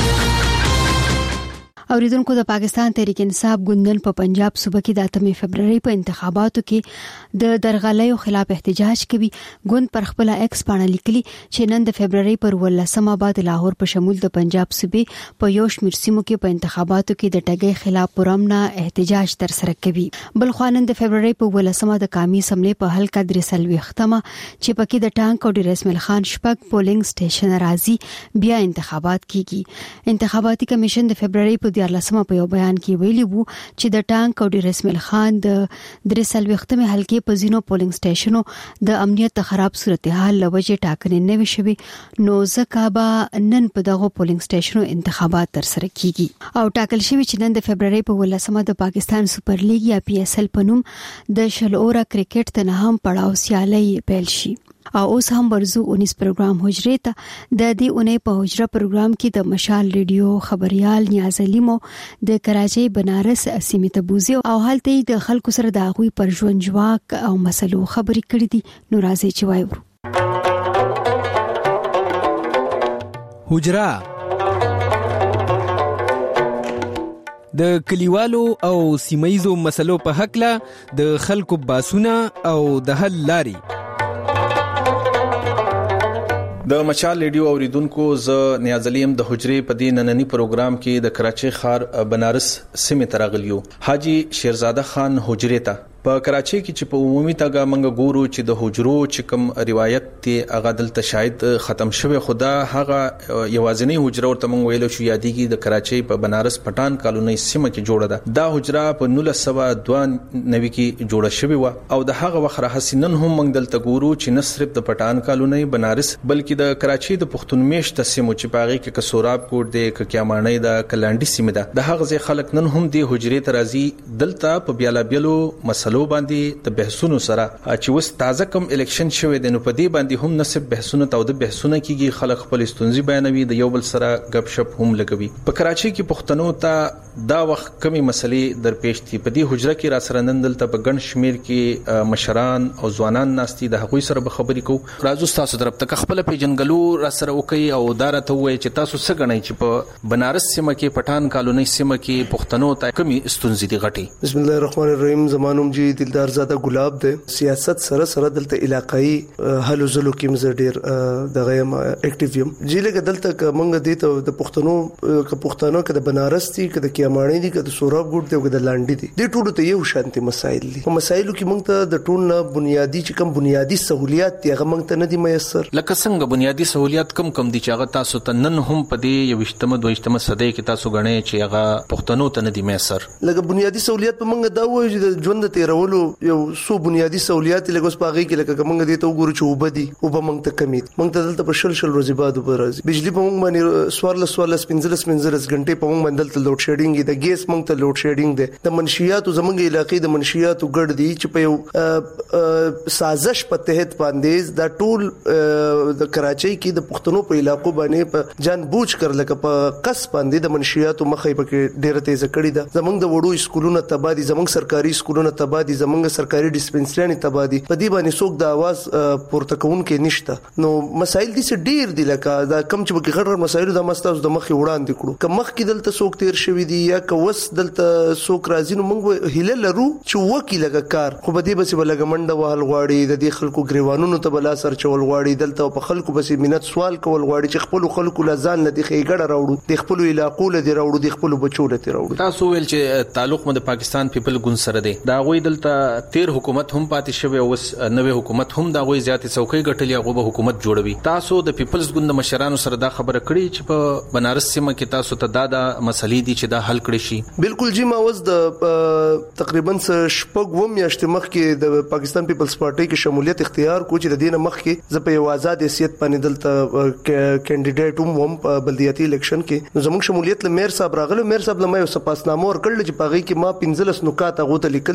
اوریدونکو د پاکستان تحریک انصاف ګوندن په پنجاب صوبه کې د 8 فبرवरी په انتخاباتو کې د درغلیو خلاف احتجاج کوي. ګوند پر خپل ایکس باندې لیکلي چې نن د فبرवरी پر 18 بعد لاهور په شمول د پنجاب صوبې په یو شمېر سیمو کې په انتخاباتو کې د ټګۍ خلاف پرامنا احتجاج تر سره کوي. بل خوانند د فبرवरी په 18 د قومي اسمبلی په حلقه 3 ختمه چې پکې د ټانک او ډیر اسماعیل خان شپږ پولینګ سټیشن راځي بیا انتخابات کیږي. انتخاباتي کمیشن د فبرवरी په 14 په یو بیان کې ویلي وو چې د ټانک او ډیر اسماعیل خان د 3 ختمه حلقې په زینو پولینګ سټیشنو د امنیت خراب صورتحال لوجه ټاکنې نه وشوي نو ځکه به نن په دغه پولینګ سټیشنو انتخابات تر سره کیږي او ټاکل شوی چې نن د فبرवरी په 18 د پاکستان سپر لیګ یا PSL په نوم د شلورا کرکټ ته هم پړاو سیالي پیل شي. او اوس هم ورزو 19 پروګرام حجره ته د دې اونۍ په حجره پروګرام کې د مشال ریډیو خبريال نیاز علیمو د کراچۍ بنارس سیمې ته بوزي او حالت د خلکو سره د غوي پر ژوند جواک او مسلو خبرې کړې دي. نو راځي چې وایو حجره د کلیوالو او سیمایزو مسلو په حق له د خلکو باسونه او د حل لاري. د مشال ریډیو اوریدونکو ز نیاز علیم د حجرې په دې نننی پروګرام کې د کراچۍ ښار بنارس سیمې ته راغلیو. حاجی شیرزاده خان حجرې ته په کراچۍ کې چې په عمومي توګه منګ ګورو چې د حجرو چې کوم روایت ته هغه دلته شاید ختم شوی خدا هغه یوازینی حجره ورته مونږ ویلو شو یادېږي د کراچۍ په بنارس پټان کالونی سیمه کې جوړه ده. دا حجره په 1992 کې جوړه شوی و او د هغه وخت راهسینن هم مونږ دلته ګورو چې نه صرف د پټان کالونی بنارس بلکې د کراچۍ د پښتون میشت سیمو چې پاغي کې کسوراب کوټ دی ککیامانی د کلانډي سیمه ده د هغه ځای خلک نن هم د حجرې ترازی دلته په بیلابیلو مسلو باندې د بحثونو سره چې وس تازه کم الیکشن شوه د نو په دې باندې هم نسب بحثونه او د بحثونه کیږي خلک خپل ستونزې بیانوي د یو بل سره غب شپ هم لګوي. په کراچۍ کې پښتنو ته دا وخت کمی مسلې درپېښ دي. په دې حجره کې را سره نن دلته په ګڼ شمیر کې مشران او ځوانان ناستي د هغوی سره به خبرې کوو. راځو تاسو طرف ته خپل پیجنګلو را سره وکي او دارته وای چې تاسو څه غنئ چې په بنارس سیمه کې پټان کالونی سیمه کې پښتنو ته کمی ستونزې دي غټي. بسم الله الرحمن الرحیم. زمانوم جی دلدار زاده ګلاب ده. سیاست سره دلته علاقائی حل زلو کې مزډیر دغه اکټیو یم جیله دلته کومه دي ته د پښتنو کې د بنارس دي کې د کیامانی دي کې د سوراب ګډ دي کې د لاندې دي د ټولو ته یو شانتي مسایل دي. په مسایلو کې موږ ته د ټول نه بنیادی چې کوم بنیادی سہولیات دي هغه موږ ته نه دي میسر. لکه څنګه بنیادی سہولیات کم دي چې هغه تاسو ته نن هم په دې یو وشتمه دویشتمه صدې کې تاسو غنئ چې هغه پښتنو ته نه دي میسر. لکه بنیادی سہولیات په موږ دا وایي چې د ژوند تیرولو یو سو بنیادی سہولیات لکه اوس پاغي کې لکه موږ دې ته وګورو چې وبدي او به موږ ته کمی موږ ته دلته په شل ورځې بعد به راځي. بجلی په موږ باندې سوارل 15 غنټې په موږ باندې دلته لوډ شیډینګ د ګیس موږ ته لوډ شیډینګ دی. د منشیات زمونږ علاقې د منشیات ګډ دي چې په یو سازش په تحت باندې دا ټول د کراچۍ کې د پښتنو په علاقو باندې په جان بوج کړل لکه په قص باندې د منشیات مخې پکې ډیره تیز کړی ده. زمونږ د وړو سکولونو تبادی زمونږ سرکاري سکولونو تبادی زمونږ سرکاري ډیسپنسری تبادی په دې باندې څوک د आवाज پورته کون کې نشته. نو مسایل دي چې ډیر دي لکه دا کم چې بګی غړ مسایل د مستاز د مخې وړاندې کړو که مخ کې دلته څوک تیر شوی دی یا که وس دلته څوک راځي نو موږ هیله لرو چې وکی لګه کار خو به دې بس ولګ منډه وهل غواړي د دې خلکو غریوانونو ته بلا سر چول غواړي دلته په خلکو بس مينت سوال کول غواړي چې خپل خلکو لزان نه دی خېګړه راوړو د خپل علاقو له دی راوړو د خپل بچو له دی راوړو. تاسو ویل چې تعلق مده پاکستان پیپل ګوند سره دی دا غوي دلته تیر حکومت هم پاتې شوی او نوې حکومت هم دا غوي زیاتې څوکۍ ګټلې هغه به حکومت جوړوي. تاسو د پیپلز ګوند مشرانو سره دا خبره کړې چې په بنارس سیمه کې تاسو ته دا مسلې دي چې دا حل کړي شي. بالکل جی ما وز د تقریبا شپږ و میاشتې مخکې د پاکستان پیپلز پارټي کې شمولیت اختیار کو چې د دینه مخکې ز په یو آزاد حیثیت باندې دلته کینډیډیټ هم په بلدیاتي الیکشن کې زموږ شمولیت له میر صاحب راغله میر صاحب له ما یو سپاسنامه ورکړل چې پاغي کې ما 15 نکات غوته لیکل پاغي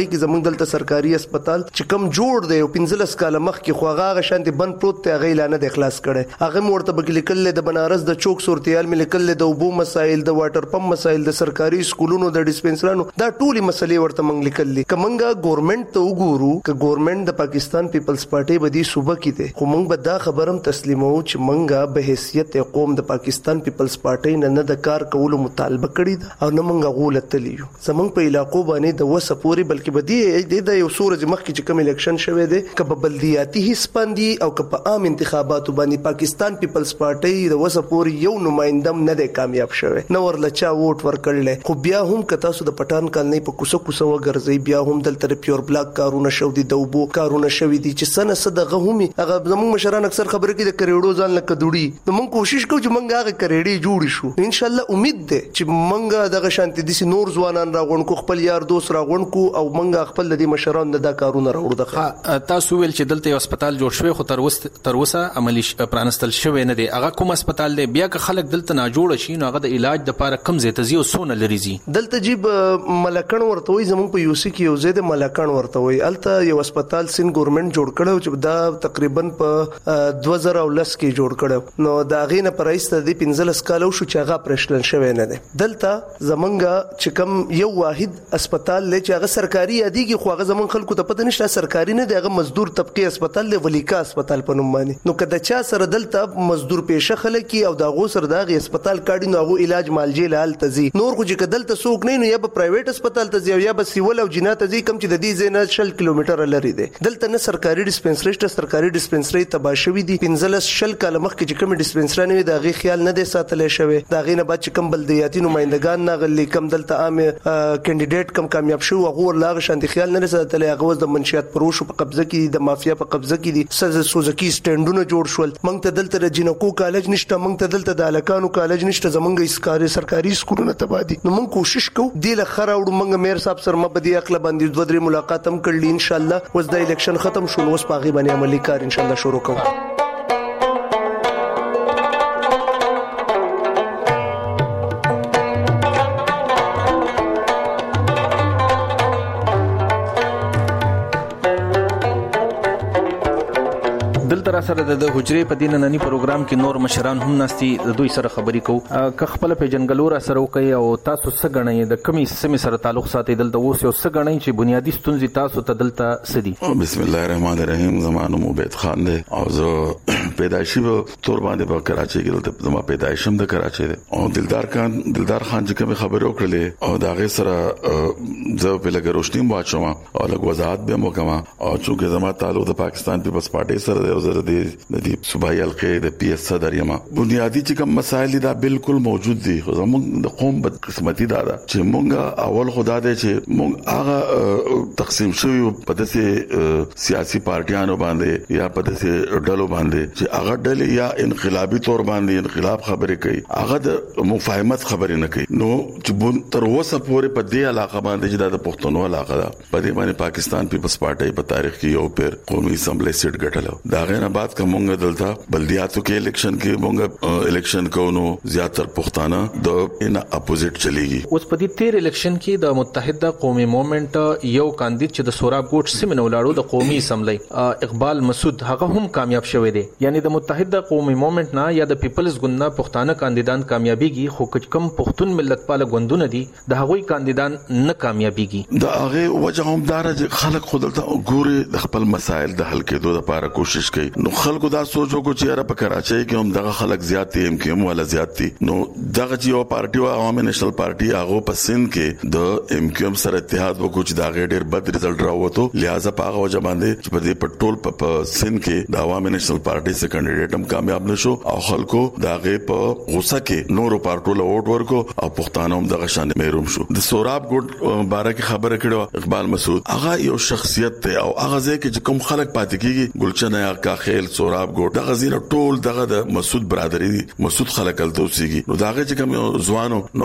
پاغي کې زمونږ دلته سرکاري هسپتال چې کم جوړ دی او 15 کال مخکې خو هغه شانتي بند پروت ته غي لانه د اخلاص کړي هغه مورته بګلیکل د بنارس د چوک صورتحال مې لیکل د اوبو مسایل د واټر پمپ مسایل د سرکاري سکولونو د ډیسپنسرانو دا ټولي مسلې ورته منګ لیکل دي کمنګا ګورنمنت ته وګورو ک ګورنمنت د پاکستان پیپلز پارټي بدی صوبه کې ده خو موږ به دا خبرم تسلیمو چې منګه به حیثیت قوم د پاکستان پیپلز پارټي نه د کار کولو مطالبه کړی ده او نه منګه غولتلیو زمونږ په علاقو باندې د وسپوري بلکې بدی د یو سورج مخ کې کوم الیکشن شوه دی کب بلدیاتی حص باندې او کب عام انتخاباتو باندې پاکستان پیپلز پارټي د وسپوري یو نمائندم نه دی کامیاب شوه نو ورلچا ووټ ورکړل خو بیا هم کتا سو د پټان کالنۍ په کوسه وګرځي بیا هم دلته پیور بلاک کارونه شو دي د وبو کارونه شوي دي چې سنه صدغه هم هغه زموږ مشران اکثر خبره کوي د کریډو ځان لکه دوړي نو موږ کوشش کوو چې موږ هغه کریډي جوړ شو ان شاء الله امید ده چې موږ دغه شانتي دي نور ځوانان راغون کو خپل یار دوست راغون کو او موږ خپل د مشران د کارونه راوړو دغه تاسو ویل چې دلته یو هسپتال جوړ شوی خو تر اوسه عملی پرانستل شوی نه دی هغه کوم هسپتال دی بیا که خلک دلته نه جوړ شي نو هغه د علاج د لپاره کم زیات زیو سونه لريزي دلته جيب ملکن ورته وي زموږ په یوسی کې یو زید ملکن ورته وي الته یو هسپتال سین ګورنمنت جوړ کړو چې دا تقریبا په 2010 کې جوړ کړو نو دا غینه پرایسته دی 15 کال شو چې هغه پرشلن شوی نه دی دلته زمونږ چې کم یو واحد هسپتال لې چې هغه سرکاري یادېږي خو هغه زمون خلکو ته پته نشته سرکاري نه دی هغه مزدور طبقه هسپتال دی ولیکا هسپتال په نوم باندې نو کله چا سره دلته مزدور پیشه خلک او دا غو سره دا هسپتال کاډي نو هغه علاج مالجی لال تزي نور خو چې دلته سوق نه نو یا په پرایویټ هسپتال ته یا به سیول او جنات تزي کم چې د دې زینه 100 کیلومتر لري دی دلته نه سرکاري ډیسپنسری سرکاري ډیسپنسری تبا شوی دي 15 کال مخکې چې کوم ډیسپنسری نه دا غي خیال نه دی ساتل شوی دا غي نه بعد چې کم بلدیاتي نمائندگان نه غلي کم دلته عام کینډیډیټ کم کامیاب شو هغه لاغ شانتي خیال نه ساتل هغه د منشيات پروش په قبضه کې د مافیا په قبضه کې دي سوزکی سټینډونه جوړ شول مونږ ته دلته د جنکو کالج نشته مونږ ته دلته د الکانو کالج نشته زمونږ اسکاري سرکاري سکولونه تبادي نو مونږ کوشش کوو د لخره وړو مونږ میر صاحب سره مبدي اخلا باندې دوه درې ملاقات هم کړل ان شاء الله وز د الیکشن ختم شول وس پاغي باندې عملی کار ان شاء الله شروع کوو دلته سره د حجرې په دین نننی پروګرام کې نور مشران هم نستي د دوی سره خبرې کوو که خپل په جنګلور سره کوي او تاسو څه غنئ د کمی سیمه سره تعلق ساتي دلته اوس یو څه غنئ چې بنیادی ستونزې تاسو ته دلته سدي بسم الله الرحمن الرحیم زمانو عبید خان دی او زه پیدایشي په تور باندې په کراچۍ کې دلته زما پیدایشم د کراچۍ دی او دلدار خان چې کوم خبرې وکړلې او دا غي سره زه په لګ روشنی واچوم او لګ وضاحت به مو کوم او چې زما تعلق د پاکستان پیپلز پارټي سره دی د دې صوبایي حلقې د پی اس صدر یم بنیادی چې کوم مسایل دا بالکل موجود دي خو زموږ د قوم بد قسمتي دا چې مونږ اول خدا دې چې مونږ هغه تقسیم شوی په داسې سیاسي پارټیانو باندې یا په داسې ډلو باندې چې هغه ډلې یا انقلابي تور باندې انقلاب خبرې کوي هغه د مفاهمت خبرې نه کوي نو چې تر اوسه پورې په دې علاقه باندې چې د پښتنو علاقه ده په دې باندې پاکستان پیپلز پارټي په تاریخ کې یو پیر قومي اسمبلی سیټ ګټلو دا غیر بعد کومه دلته بلدیاتو کې الیکشن کې مونږ الیکشن کوو زیاتره پښتانه د ان اپوزیټ چلیږي اوس په دې تیر الیکشن کې د متحده قومي موومېنټ یو کاندید چې د سوراب ګوټ سیمه ولاړو د قومي اسمبلی اقبال مسعود هغه هم کامیاب شوی دی یعنی د متحده قومي موومېنټ نه یا د پیپلز ګوند نه پښتانه کاندیدان کامیابیږي خو کم پښتون ملت پاله ګوندونه دي د هغوی کاندیدان نه کامیابیږي دا هغه وجه هم دار چې خلک خودلته ګوري د خپل مسایل د حل کېدو لپاره کوشش کوي نو خلکو دا سوچو کو چې را په کراچۍ کې هم دغه خلک زیات دي MKM ولا زیات دي نو دغه چې یو پارټي او عوامي نېشنل پارټي هغه په سند کې د MKM سره اتحاد وکړو چې دا ډېر بد رزلټ راووتو لہذا په هغه وجه باندې چې په دې پټول په سند کې د عوامي نېشنل پارټي سره کینډیډیټ هم کامیاب نشو او خلکو دغه په غوسه کې نورو پارټو له ووټ ورکو او پښتانه هم دغه شان محروم شو د سوراب ګوټ باره کې خبره کړو اقبال مسعود هغه یو شخصیت ته او هغه ځکه چې کوم خلک پاتې کیږي ګلچنه یا کاخ خیل سوراب ګوټ د غزیر ټول دغه د مسعود برادری دي مسعود خلک التوسيږي نو داغه چې کوم ځوانو نو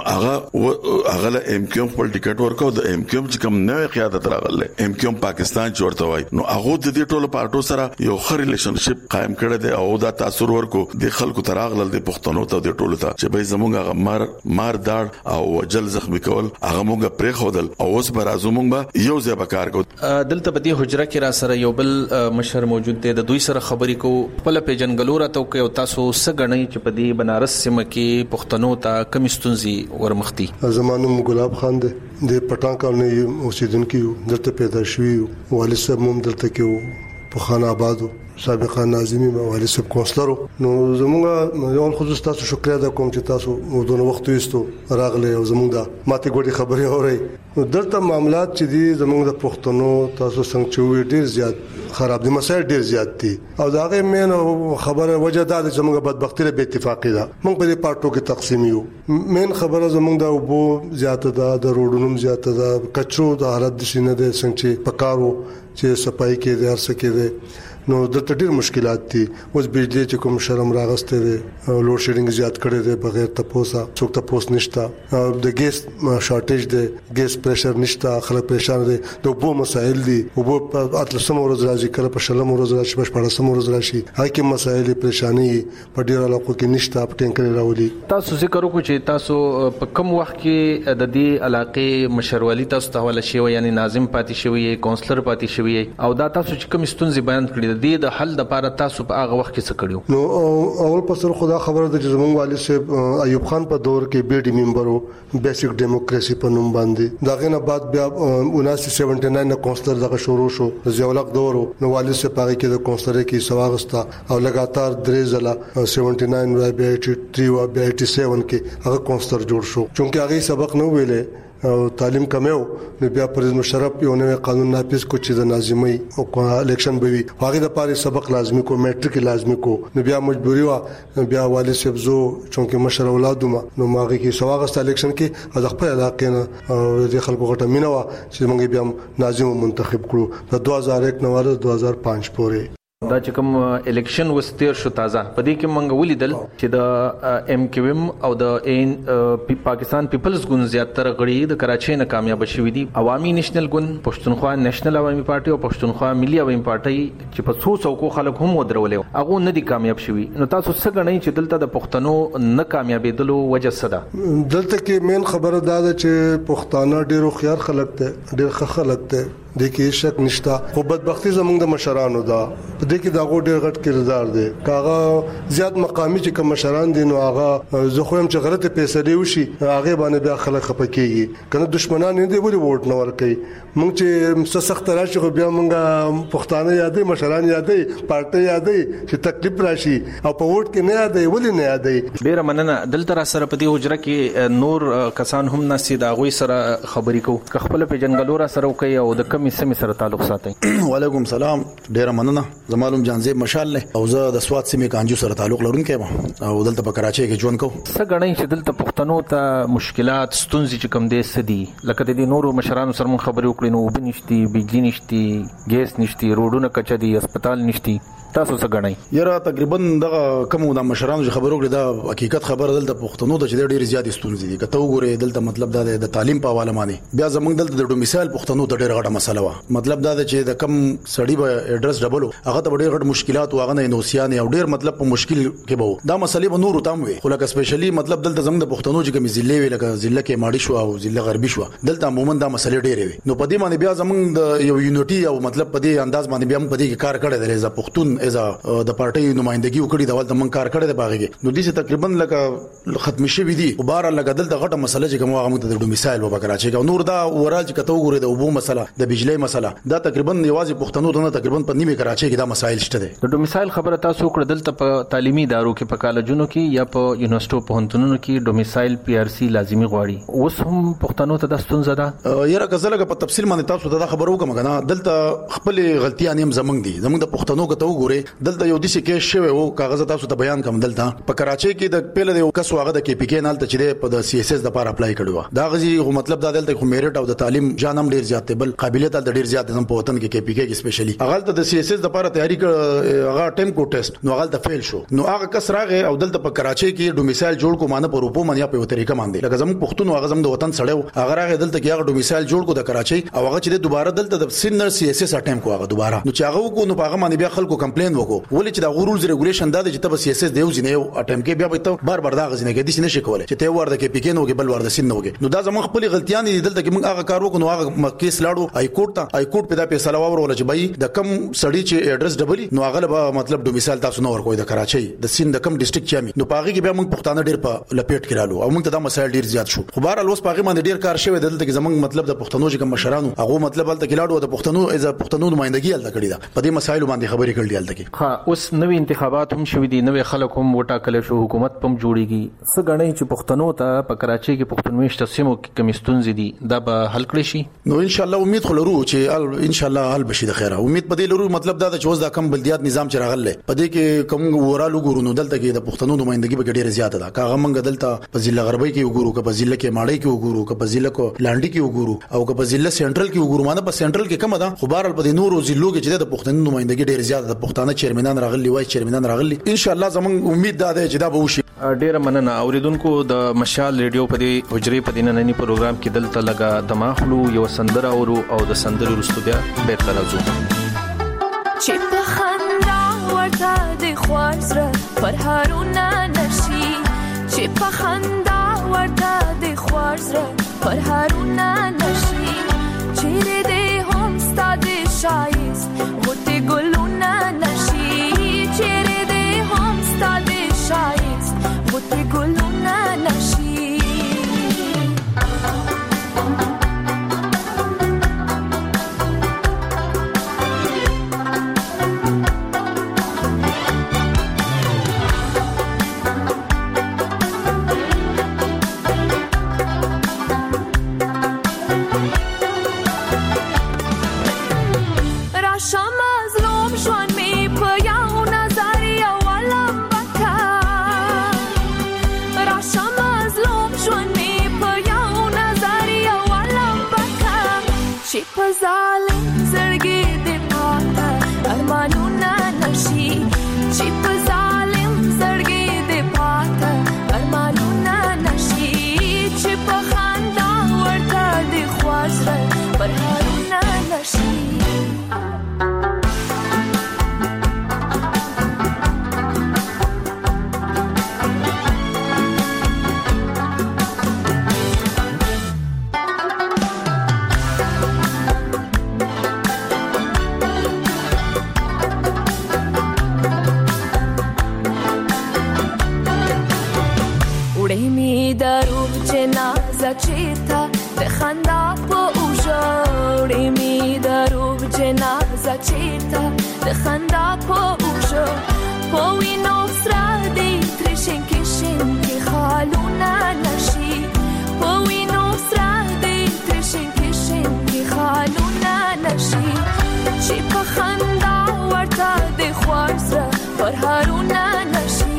هغه له ام کیو خپل ټیکټ ورکو د ام کیو چې کوم نوې قیادت راغله ام کیو پاکستان چورته وای نو هغه د دې ټولو پارټو سره یو ښه ریلیشنشپ قائم کړی دی او دا تاثیر ورکو د خلکو تراغله د پښتنو ته د ټولو ته چې به زمونږه مار داړ او وجل زخمی کول هغه مونږه پرې خودل او اوس به راځو مونږ یو ځای به کار کوو. دلته په دې حجره کې را سره یو بل مشر موجود دی د دوی سره خبرې کو خپل پیجنګلو راته کوي او تاسو سګنۍ چې په دې بنارس سیمه کې پښتنو ته کم ستونزې ورمختي. زمانو ګلاب خان دی د پټان کالني اوسیدونکو دلته پیدا شوی والد صاحب هم دلته کې په خان آبادو سابقا ناظمي والد صاحب کونسلر نو زموږه یو خصوص تاسو شکریا ده کوم چې تاسو دونه وخت وستو راغله او زموږ دا ماته ګوډي خبري اوري نو دلته معاملات چې دي زموږ د پښتنو تاسو څنګه چې ډیر زیات خراب دي مسایل ډیر زیات دي او داغه مين خبره وجه دا چې زموږ بدبختی له اتفاقی ده موږ په دې پارټو کې تقسیم یو مين خبره زموږ د وبو زیات ده د روډونو زیات ده کچرو د حالت د شینه ده څنګه پکارو چې صفای کې د هر څه کې ده نو د ډېر مشکلات دي اوس بجلی چې کوم شرم راغسته دي لوډ شیډینګ زیات کړي دي بغیر تپوسا څوک تپوس نشته د ګیس شارټیج دي ګیس پریشر نشته خلک پریشان دي د بو مسائل دي او په اتلسم ورځ راځي کله په شلم ورځ راشي په شپږم ورځ راشي هغه مسائل پریشانی په ډېر علاقو کې نشته په ټینګ کړي راولي. تاسو ذکر وکړو چې تاسو په کوم وخت کې د دې علاقې مشرولي تاسو ته حواله شوی یعنی ناظم پاتې شوی کونسلر پاتې شوی او دا تاسو چې کوم ستونزې بیان کړې د حل د لپاره تاسو په هغه وخت کې څه کړیو؟ نو اول پسر خدا خبره ده چې زموږ والد صاحب ایوب خان په دور کې بي ډي ممبر وو بیسیک ډیموکراسي په نوم باندې داغه نه بعد بیا 1979 نه کونسلر دغه شروع شو ضیاءالحق دور نو والد صاحب هغه کې د کونسلر کې سواغستا او لګاتار درې ځله 79 بیا 83 بیا 87 کې هغه کونسلر جوړ شو چونکه هغه سبق نه ویلې او تعلیم کمیو نو بیا پرز مشرف یو نوې قانون نافذ کو چې د ناظمي او الیکشن به وي هغه د پاره سبق لازمي کو میټریک لازمي کو نو بیا مجبوري وا بیا والد صاحب زو چونکه مشر اولادوما نو ماغه کې سواغست الیکشن کې از خپل علاقې نه د خلکو غټه مينوا چې موږ بیا ناظم منتخب کړو د 2001 نو 2005 پورې دا چې کوم الیکشن وستیر شو تازه په دې کې منګ ولیدل چې د ام کیو ایم او د پاکستان پیپلز ګوند زیاتره غړي د کراچۍ نه کامیاب شوي دي عوامي نېشنل ګوند پښتونخوا نېشنل عوامي پارټي او پښتونخوا ملي عوامي پارټي چې په څو څوکو خلک هم ودرولې هغه نه دي کامیاب شوي نو تاسو څه غنئ چې دلته د پښتنو نه کامیابېدلو وجه څه ده؟ دلته کې مین خبره دا ده چې پښتانه ډېر خيار خلک دي ډېر ښه خلک دي د کې شک نشته خو بدبختی زمونږ د مشرانو دا په دې کې دا ډېر غټ کردار دی کاغه زیات مقامی چې کوم مشران دي نو هغه زه خو هم چې غلطه فیصله وشي هغه باندې بیا خلک خپکیږي کنه دشمنان نه دی ولی ووټ نه ورکي مونږ چې سخت راشي خو بیا مونږه پښتانه یادې مشران یادې پارټي یادې چې تکلیف راشي او په ووټ کې نه یادې ولی نه یادې. ډیر مننه دلته را سره په دې حجره کې نور کسان هم نسي دا غوي سره خبرې کو خپل پیجنګلو را سره کوي او د سمې سره تعلق ساتي. وعلیکم سلام ډیر مننه زمالوم جانزیب مشال له او زه د سواد سیمې کانجو سره تعلق لرونکي یم او دلته په کراچۍ کې ژوند کوم. څه غړي چې دلته پښتنو ته مشکلات ستونزې چې کم دي سدي لکه د نورو مشرانو سره خبرې وکړي نو وبنيشتي بجلی نشتي ګیس نشتي روډونه کچا دي هسپتال نشتي تاسو څه غړي؟ یاره تقریبا دغه کوم د مشرانو خبرو کړي دا حقیقت خبره دلته پښتنو ته چې ډېر زیات ستونزې دي کته وګوره دلته مطلب دا د تعلیم په حواله باندې بیا زمونږ دلته د ډومیسایل پښتنو ته ډېر غټه مسله و مطلب دا چې د کم سړی به اډرس ډبلو هغه ته ډېر غټ مشکلات واغ نه نوسیان او ډېر مطلب په مشکل کې به دا مسلې به نور تام وي خو لکه سپیشلی مطلب دلته زمونږ د پښتنو چې کوم ضلع وی لکه ضلع کې ماړی شو او ضلع غربي شو دلته عموما دا مسلې ډېرې وي نو په دې باندې بیا زمونږ د یو یونټي او مطلب په دې انداز باندې بیا په دې کې کار کړی دی ز پښتون از د پارټي نمائندګي وکړي دا ولته من کار کړی دی باغې نو دې تقریبا لکه ختم شي وي دي وباره لګ دلته غټه مسله چې کوم هغه موږ د ډومیسایل و بکراچي او نور دا ورال چې کته وګوره د وبو مسله د بجلی مسله دا تقریبا یوازې پښتنو ته نه تقریبا په نیمه کراچي کې دا مسایل شته دي. د ډومیسایل خبره تاسو کړه دلته په تعلیمي ادارو کې په کالجونو کې یا په یونیورسيټو پوهنتونونو کې ډومیسایل پی آر سی لازمي غواړي اوس هم پښتنو ته د ستونزه ده یاره کزلګه په تفصیل باندې تاسو ته دا خبر وکم غنا دلته خپل غلطیاں هم زمنګ دي زمنګ د پښتنو کته وګوره دلته یو دي کې شوی او کاغذ تاسو ته بیان کوم دلته په کراچي کې د پیله د کس واغه د کې پی کې نال ته چې په د سی اس اس د لپاره اپلای کړو دا غزي مطلب دا دلته خو میرټ او د تعلیم جانم ډیر زیات بل قابل شمولیت د ډیر زیات په وطن کې KPK کې سپیشلی هغه ته د CSS لپاره تیاری هغه ټیم کو ټیسټ نو هغه ته فیل شو نو هغه کس راغی او دلته په کراچۍ کې ډومیسایل جوړ کو مانه په روپو منیا په طریقه باندې لکه زموږ پښتون هغه زموږ د وطن سړیو هغه راغی دلته کې هغه ډومیسایل جوړ کو د کراچۍ او هغه چې دوباره دلته د سینر CSS اټیم کو هغه دوباره نو چې هغه کو نو هغه باندې بیا خلکو کمپلین وکړو ولې چې د رولز ریګولیشن دا چې تب CSS دیو ځنه یو اټیم کې بیا به ته بار بار دا غزنه کې د نشي کولای چې ته ورده کې PK نو کې بل ورده سین نو کې نو دا زموږ خپل غلطیان دي دلته کې موږ هغه کار وکړو نو هغه کیس لاړو های کورټ په دا فیصله وورول چې بای د کم سړی چې اډرس ډبلی نو هغه به مطلب ډومیسایل تاسو نو ورکوي د کراچۍ د سین د کم ډیسټریکټ چامي نو پاغي کې بیا موږ پښتانه ډیر په لپیټ کړهلو او موږ ته دا مسایل ډیر زیات شو خو بهر الوس پاغي باندې ډیر کار شوی دلته کې زموږ مطلب د پښتنو چې کوم مشرانو هغه مطلب دلته کې لاړو د پښتنو نمائندګي دلته کړی دا په دې مسایلو باندې خبرې کړل دلته کې ها اوس نوې انتخابات هم شوې دي نوې خلک هم وټاکل شو حکومت پم جوړیږي څه غنۍ چې پښتنو ته په کراچۍ کې پښتونويشت سیمو کې کمیستونز دي دا به حل کړی شي نو ان شاء الله امید خو لرو چې ان شاء الله حل بشي د خیره امید په دې لرو مطلب دا چې اوس دا کم بلدیات نظام چې راغله په دې کې کوم ورالو ګورو نو دلته کې د پښتنو نمائندګي به ډیره زیاته ده کاغه منګ دلته په ضلع غربي کې وګورو که په ضلع کې ماړی کې وګورو که په ضلع کو لانډي کې وګورو او که په ضلع سنټرل کې وګورو مانه په سنټرل کې کم ده خو بهر په دې نورو ضلعو کې چې د پښتنو نمائندګي ډیره زیاته ده پښتانه چیرمنان راغلي وای چیرمنان راغلي ان شاء الله زموږ امید دا ده چې دا به وشي ډیره مننه اوریدونکو د مشال ریډیو په دې حجرې په دیننی پروګرام کې دلته لګا دماغلو یو سندره او د سندرې رستو بیا بیرته راځو چې په خندا ورته د خوازره پر هارونه نشي چې په خندا ورته د خوازره پر هارونه نشي چې دې هم ستاد شایست غوټه ګلونه نشي چې دې هم ستاد شایست غوټه ګلونه نشي ظالم زړګي دې پاته ارمانونه نشي چې په ظالم زړګي دې پاته ارمانونه نشي چې په خندا ورته دې خوازره پر هارونه نشي چیتا د خندا په اوجوړې می دروب جنازه چیتا د خندا په اوجو په وینو سره دې ترشن کې خالونه نشي په وینو سره دې ترشن کې خالونه نشي چې په خندا ورته د خوازره پر هارونه نشي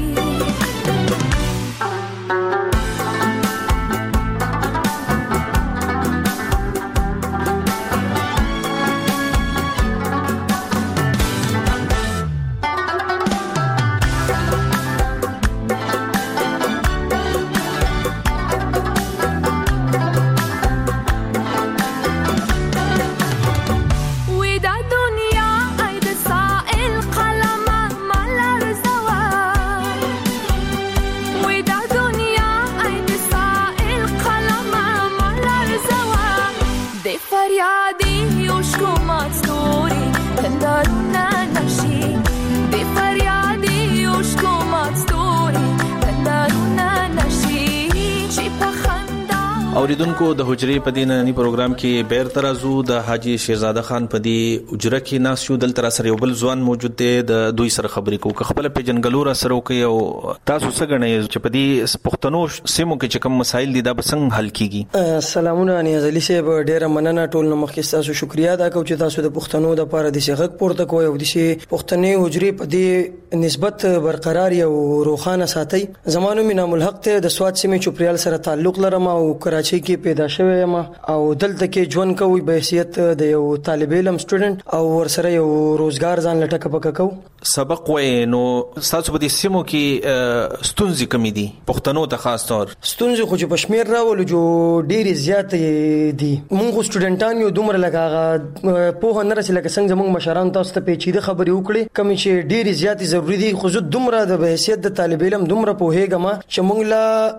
اوریدونکو د حجرې په دیننی پروګرام کې بیر ترازو د حاجی شیرزاده خان په دی اجره کې ناس یو دل تر سره یو بل ځوان موجود دی د دوی سره خبرې کوو خپل په جنګلور سره کوي او تاسو څه غنئ چې په دې پښتنو سیمو کې چې کوم مسایل دي دا بسنګ حل کیږي سلامونه انیاز علي صاحب ډیره مننه ټول نو مخکې تاسو شکریا ادا کوم چې تاسو د پښتنو د لپاره د شغک پورته کوی او د پښتنې حجرې په دې نسبت برقرار او روخانه ساتي زمانو مینام الحق ته د سواد سیمې چوپریال سره تعلق لرم او کراچۍ کې پیدا شوی یم او دلته کې ژوند کوي په حیثیت د یو طالب علم سټوډنټ او ورسره یو روزګار ځان لټه پکا کو. سبق وای نو تاسو په دې سیمو کې ستونزې کمی دي پښتنو ته خاص طور ستونزې خو چې پښمیر راولو جو ډېری زیات دي. موږ سټوډنټان یو دومره لګاغه په نه رسې لکه څنګه موږ مشران تاسو ته پیچیده خبرې وکړي کمی چې ډېری زیات ضروري دي. خو زه دومره د حیثیت د طالب علم دومره پوهېږم چې موږ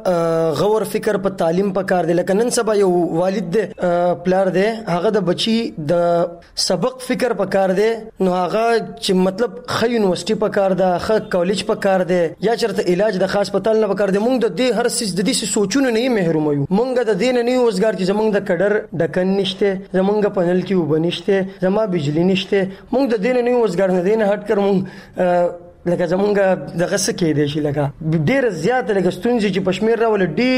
لا غور فکر په تعلیم پکار دی. لکه نن سبا یو والد دی پلار دی هغه د بچي د سبق فکر پکار دی نو هغه چې مطلب خې یونیورسيټي پکار ده خې کالج پکار دی یا چرته علاج د خاص هسپتال نه پکار دی. موږ د دې هر څه د دې سوچونه نه محروم یو. موږ د دې نه روزګار چې زمونږ د کډر ډکن نشته زمونږ پنل کې وبنشته زما بجلی نشته موږ د دې نه روزګار نه دینه هټ کړ موږ لکه زمونږ دغه څه کې دی شي لکه ډېر زیات لکه ستونزې چې پښمیر راول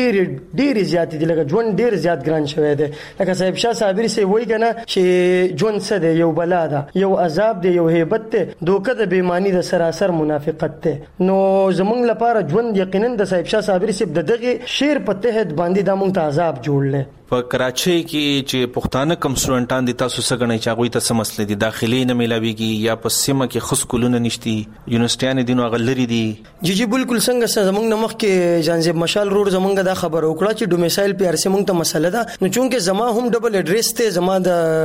ډېر زیات دي لکه ژوند ډېر زیات ګران شوی دی. لکه صاحب شاه صابری سي وایي کنه چې ژوند څه دی یو بلا ده یو عذاب دی یو هیبت دی دوکه د بېمانی د سراسر منافقت دی. نو زمونږ لپاره ژوند یقینا د صاحب شاه صابری سي د دغه شعر په تحت باندې د مونږ ته عذاب جوړل. په کراچۍ کې چې پښتانه کم سټوډنټان دي تاسو څنګه غنئ چې هغه ته څه مسلې دي داخلي نه ملاويږي یا په سیمه کې خص کولونه نشتی یونیورسيټیان دي نو غلري دي. جی بالکل څنګه زمونږ نمخ کې جانزیب مشال روډ زمونږ دا خبر وکړه چې ډومیسایل پی آر سی مونږ ته مسله ده نو چونکه زما هم ډبل اډریس ته زما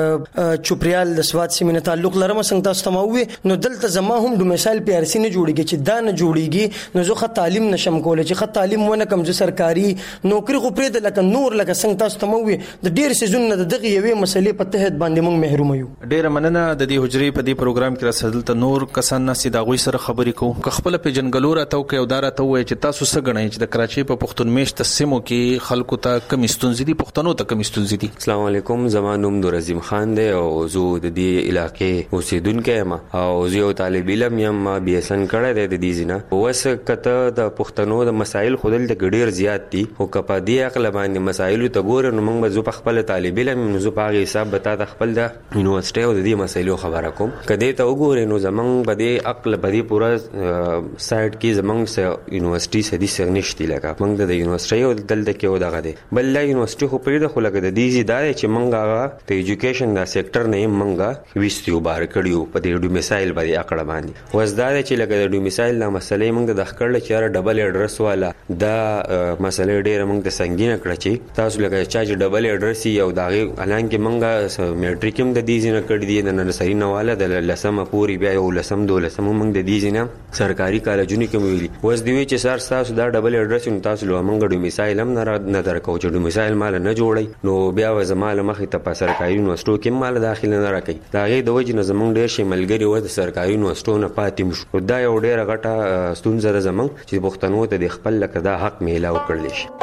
د چوپریال د سواد سیمه تعلق لرم څنګه تاسو ته موي نو دلته زما هم ډومیسایل پی آر سی نه جوړیږي چې دا نه جوړیږي نو زه خه تعلیم نشم کولای چې خه تعلیم ونه کم زه سرکاري نوکری خو پرې د لکه نور لکه څنګه تاسو ته موي د ډیر سيزونه د دغه یوې مسلې په تحت باندې موږ محروم یو. ډیر مننه د دې حجرې په دې پروګرام کې رسېدل ته نور کسان نه سیدا غوي سره خبرې کوو که خپل په جنګلور ته او کې وداره ته وای چې تاسو څه غنئ چې د کراچۍ په پښتون میشت سیمو کې خلکو ته کم ستونزې دي پښتنو ته کم ستونزې دي. السلام علیکم زما نوم نور عظیم خان دی او زه د دې علاقې اوسیدونکو یم او زه یو طالب علم یم بي اس ان کړه د دې ځینه وسه کته د پښتنو د مسایل خودل د ګډیر زیات دي او کپا دې عقل باندې مسایل ته ګور نو موږ زو په خپل طالب علم نو په هغه حساب بتا د خپل د یونیورسيټي او د دې مسایلو خبره کوم کدی ته وګورئ نو زمنګ په دې عقل په دې پورا سایت کې زمنګ سه یونیورسيټي سدي سرنشتي لګا موږ د یونیورسيټي او دلته کې ودغه دي بل لا یونیورسيټي خو پرې د خو لګ د دې زیاده چې موږ هغه د ایجوکیشن دا سېکټر نه موږ وستیو بار کړیو په دې ډومیسایل باندې عقل باندې وزدار چې لګ د ډومیسایل لا مسلې موږ د خکړل چې ډبل اډرس والا دا مسلې ډېر موږ د سنگینه کړ چې تاسو لګ چې ډبل اډرس یو داغه الان کې منګه میټریک هم د دې ځینه کړی دی د نرسري نواله د لسمه پوری بیا یو لسم دو لسم منګ د دې ځینه سرکاري کالجونی کې ویلي وس دی چې سر تاسو دا ډبل اډرس نو تاسو له منګ ډومیسایل هم نه درکو چې ډومیسایل مال نه جوړي نو بیا و زماله مخې ته په سرکاري یونیورسيټو کې مال داخله نه راکې دا غي د وجه نه زمونږ ډېر شي ملګری و د سرکاري یونیورسيټو نه پاتې مشو دا یو ډېر غټه ستونزه ده زمونږ چې پښتنو ته د خپل لکه دا حق میلاو کړل شي.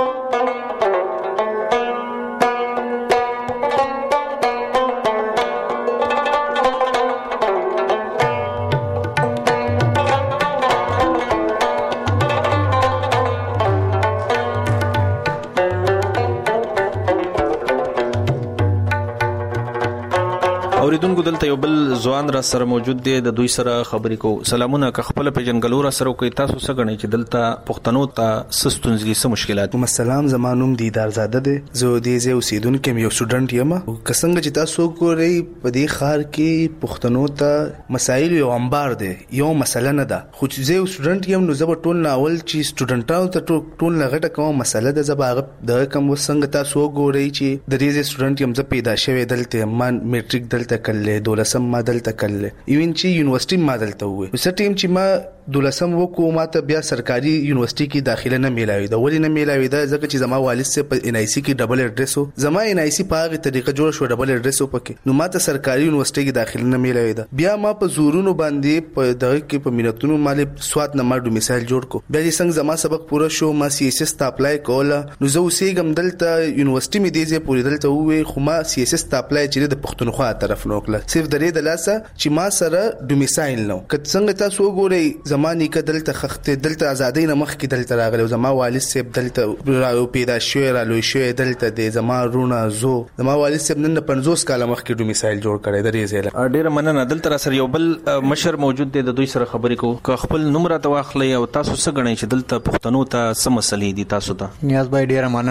اوریدونکو دلته یو بل ځوان را سره موجود دی د دوی سره خبرې کو. سلامونه که خپل په جنګلور سره کوي تاسو څه غنئ چې دلته پښتنو ته ستونزې دي څه مشکلات؟ السلام زما نوم دیدار زاده دی زه دې زه اوسیدونکو یو سټوډنټ یم که څنګه چې تاسو ګورئ په دې ښار کې پښتنو ته مسایل یو انبار دی یو مسله نه ده خو چې زه سټوډنټ یم نو زه به ټول ناول چې سټوډنټانو ته ټول لغټه کوم مسله ده زه به د کوم څنګه تاسو ګورئ چې د دې سټوډنټ یم زه پیدا شوی دلته من میټریک دلته کړل دولسم ما دلته کړل ایون چې یونیورسيټي ما دلته وې وسه ټیم چې ما دولسم وکړو ما ته بیا سرکاري یونیورسيټي کې داخله نه میلاوي دا ولې نه میلاوي دا ځکه چې زما والد سه په ان آی سی کې ډبل اډرس زما ان آی سی په هغه طریقه جوړ شو ډبل اډرس پکې نو ما ته سرکاري یونیورسيټي کې داخله نه میلاوي دا بیا ما په زورونو باندې په دغه کې په مینتونو مال سواد نه ما ډومیسایل جوړ کو بیا چې څنګه زما سبق پوره شو ما سی اس اس ته اپلای کوله نو زه اوسېږم دلته یونیورسيټي مې دې ځې پوری دلته وې خو ما سی اس اس ته اپلای چې د پښتونخوا طرف نو کړل صرف درې د لاسه چې ما سره ډومیسایل نو که څنګه تاسو وګورئ زماني کې دلته خخته دلته ازادۍ نه مخ کې دلته راغلی زما والد صاحب دلته پیدا شوی را لوی شوی دلته د زما رونه زو زما والد صاحب نن 50 کال مخ کې ډومیسایل جوړ کړی درې ځله ډیر مننه دلته سره یو بل مشر موجود دی د دوی سره خبرې کو که خپل نوم راته واخلئ او تاسو څه غنئ چې دلته پښتنو ته څه مسلې دي تاسو ته؟ نیاز بھائی ډیر مننه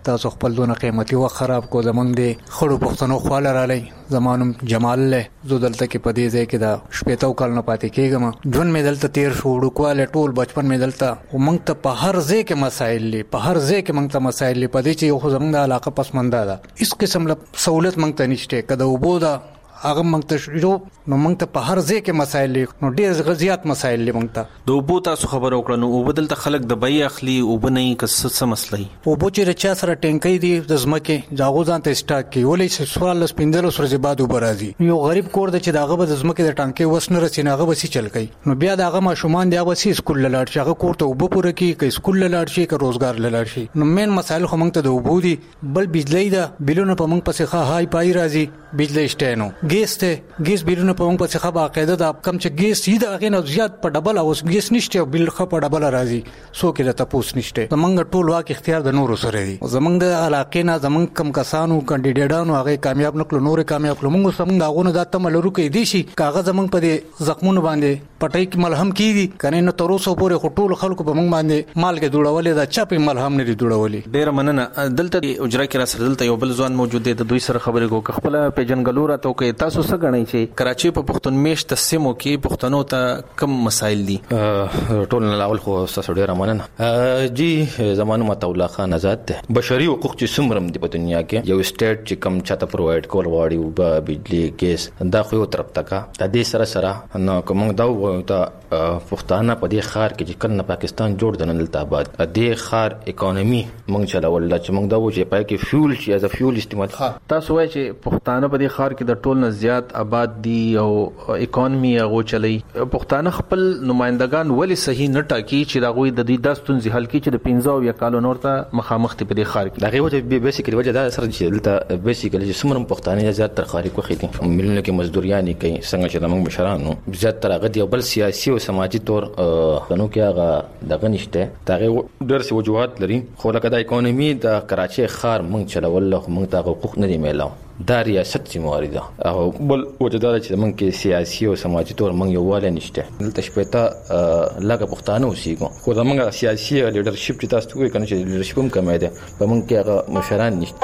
تاسو خپل دونه قیمتي وخت خراب کو زمونږ د خړو پښتنو خواله را لای زمانم جمال له زو دلته کې پدې ځای کې دا شپېتو کال نه پاتې کېږم ژوند مې دلته تیر شو ډوکواله ټول بچپن مې دلته ومنګ ته په هر ځای کې مسائل لې په هر ځای کې منګ ته مسائل لې پدې چې یو زمونږ د علاقه پسمنده ده هیڅ قسم له سہولت منګ ته نشته کده وبو دا هغه منګ ته شو نو منګ ته په هر ځای کې مسائل نو ډېر غزيات مسائل منګ ته د وبو تاسو خبر وکړه نو وبدل ته خلک د بای اخلي وبنه کس څه مسلې وبو چې رچا سره ټینکې دي د زمکه جاغو ځان ته سٹاک کی ولې سوال لس پندل سره بعد وبرازي یو غریب کور د چې داغه د زمکه د ټانکې وسنه رسیناغه وسی چل کوي نو بیا داغه ما شومان دی هغه سی سکول لاړ شي هغه کور ته وبو پوره کی که سکول لاړ شي که روزګار لاړ شي نو مین مسائل خو منګ ته د وبو دي بل بجلی دا بلونه په منګ پسې ښه هاي پای راځي بجلی شته نو ګیس بلونه په منګ پسې ښه باقاعده دا کم چې ګیس یې دا غینو زیات په ډبل اوس ګیس نشته بل خو په ډبل راځي سو کې د تاسو نشته زمونږ ټول واک اختیار د نورو سره دی زمونږ د علاقې نه زمونږ کم کسانو کاندیدانو هغه کامیاب نکړو نور کامیاب کړو موږ سمږ هغه د تمل ورو کې دي شي کاغذ زمونږ په زخمونو باندې پټای کې ملهم کیږي کنه نو تر اوسه پورې ټول خلکو په موږ باندې مال کې جوړولې دا چا په ملهم نه دي جوړولې ډیر مننه دلته اجرا کې را سره دلته یو بل ځوان موجود دی د دوی سره خبرې کو خپل پیجنګلو راته کوي تاسو څه غنئ چې کراچي په پښتون میشت سیمو کې پښتنو ته کم مسائل دي ټول لاول خو تاسو ډیر مننه جی زمانو متولا خان آزاد ده بشري حقوق چې څومره دي په دنیا کې یو سټیټ چې کم چاته پرووايډ کول غواړي او بجلی ګیس دا خو یو طرف تکا د دې سره نو کوم دا ته پښتانه په دې خار کې چې کله پاکستان جوړ دنل تاباد دې خار اکانومي مونږ چلاول چې مونږ دا و چې پای کې فیول چې از فیول استعمال تاسو وایي چې پښتانه په دې خار کې د ټول نه زیات آباد دي او اکانومي هغه چلی پښتانه خپل نمائندگان ولی صحیح نه ټاکي چې دا غوي د دې داستون ځهل کې چې د 15 یا کالو نور ته مخامخ ته په دې خار کې دا غوي بیسیکلی وجه دا سره چې دلته بیسیکلی چې سمرم پښتانه زیات تر خاري کو خېدي ملونه کې مزدوریانی کوي څنګه چې موږ مشرانو زیات تر هغه دی بل سیاسي او سماجي تور قانون کې هغه دغه نشته دا ډېر څه وجوهات لري خو لکه د اکانومي د کراچي خار موږ چلول موږ ته حقوق نه دی میلاو دا ریاست ذمہواری ده او بل وجدار چې موږ کې سیاسي او سماجي تور موږ یو واله نشته دلته شپته لکه پښتانه اوسېګو خو زموږ سیاسي لیډرشپ چې تاسو کوی کنه چې لیډرشپ هم کمه ده په موږ کې هغه مشران نشته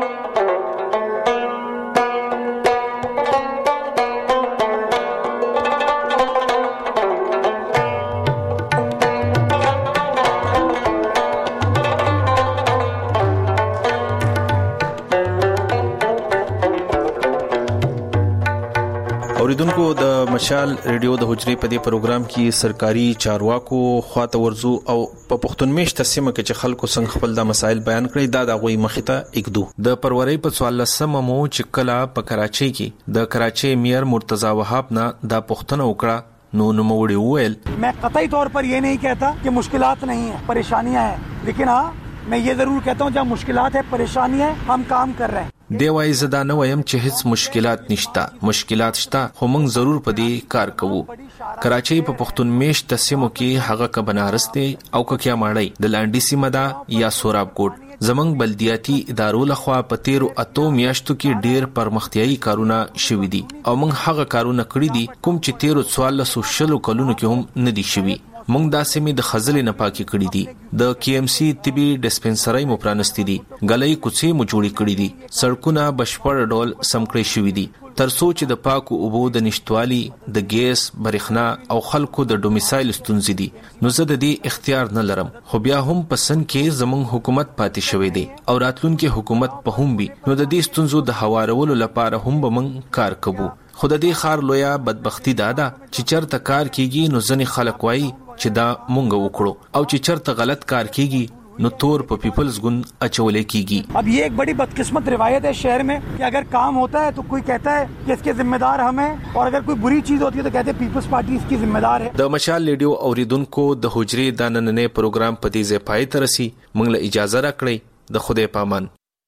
اوریدونکو د مشال ریډیو د حجرې په دې پروګرام کې سرکاري چارواکو خواته ورزو او په پښتون میشت سیمه کې چې خلکو څنګه خپل د مسایل بیان کړي دا د غوي مخته اکدو د پروري په 14 مو چې کلا په کراچي کې د کراچي میر مرتضی وهاب نه د پښتنو وکړه نو نوموړي وویل मैं कतई तौर पर ये नहीं कहता कि मुश्किलात नहीं है परेशानियां हैं लेकिन हाँ मैं ये जरूर कहता हूँ जब मुश्किलात है परेशानी है हम काम कर रहे हैं دی وای زدا نه وایم چې هیڅ مشکلات نشتا مشکلات شته خو موږ ضرور په دې کار کوو کراچي په پښتون میشت سیمو کې هغه ک بنارس دی او ک کیا ماړی د لاندې سیمه دا یا سوراب کوټ زمنګ بلدیاتي ادارو لخوا په 13 میاشتو کې ډیر پرمختیايي کارونه شوي دي او موږ هغه کارونه کړی دي کوم چې 13 کلونو کې هم نه دي شوي موږ دا سیمې د خزلې نه پاکي کړې دي د KMC طبي ډسپنسري مو پرانستې دي غلې کوڅې مو جوړې کړې دي سړکونه بشپړ ډول سم کړې شوې دي تر سوچ د پاکو اوبو د نشټوالي د ګیس برېښنا او خلکو د ډومیسایل ستونزې دي نو زه د دې اختیار نه لرم خو بیا هم پسند کې زموږ حکومت پاتې شوی دی او راتلونکي حکومت په هم وي نو د دې ستونزو د هوارولو لپاره هم به موږ کار کوو خو د دې خار لویا بدبختی دادا چې چرته کار کیږي نو ځنې خلک وایي چې دا مونږ وکړو او چې چرته غلط کار کیږي نو تور په پیپلز ګوند اچولې کیږي अब ये एक बड़ी बदकिस्मत रिवायत है शहर में कि अगर काम होता है तो कोई कहता है कि इसके जिम्मेदार हम हैं और अगर कोई बुरी चीज होती है तो कहते हैं पीपल्स पार्टी इसकी जिम्मेदार है د مشال ریډیو اوریدونکو د حجرې د نننې پروګرام په دې ځای پای ترسي مونږ له اجازه راکړئ د خدای پامان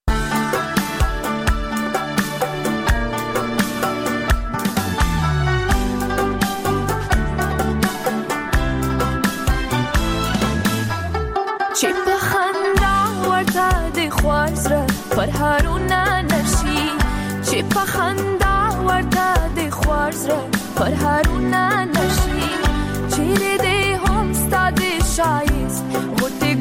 پر هارونه نشي چې په خندا ورته د خوار زړه پر هارونه نشي چې دې هم ستاد شایست غوټي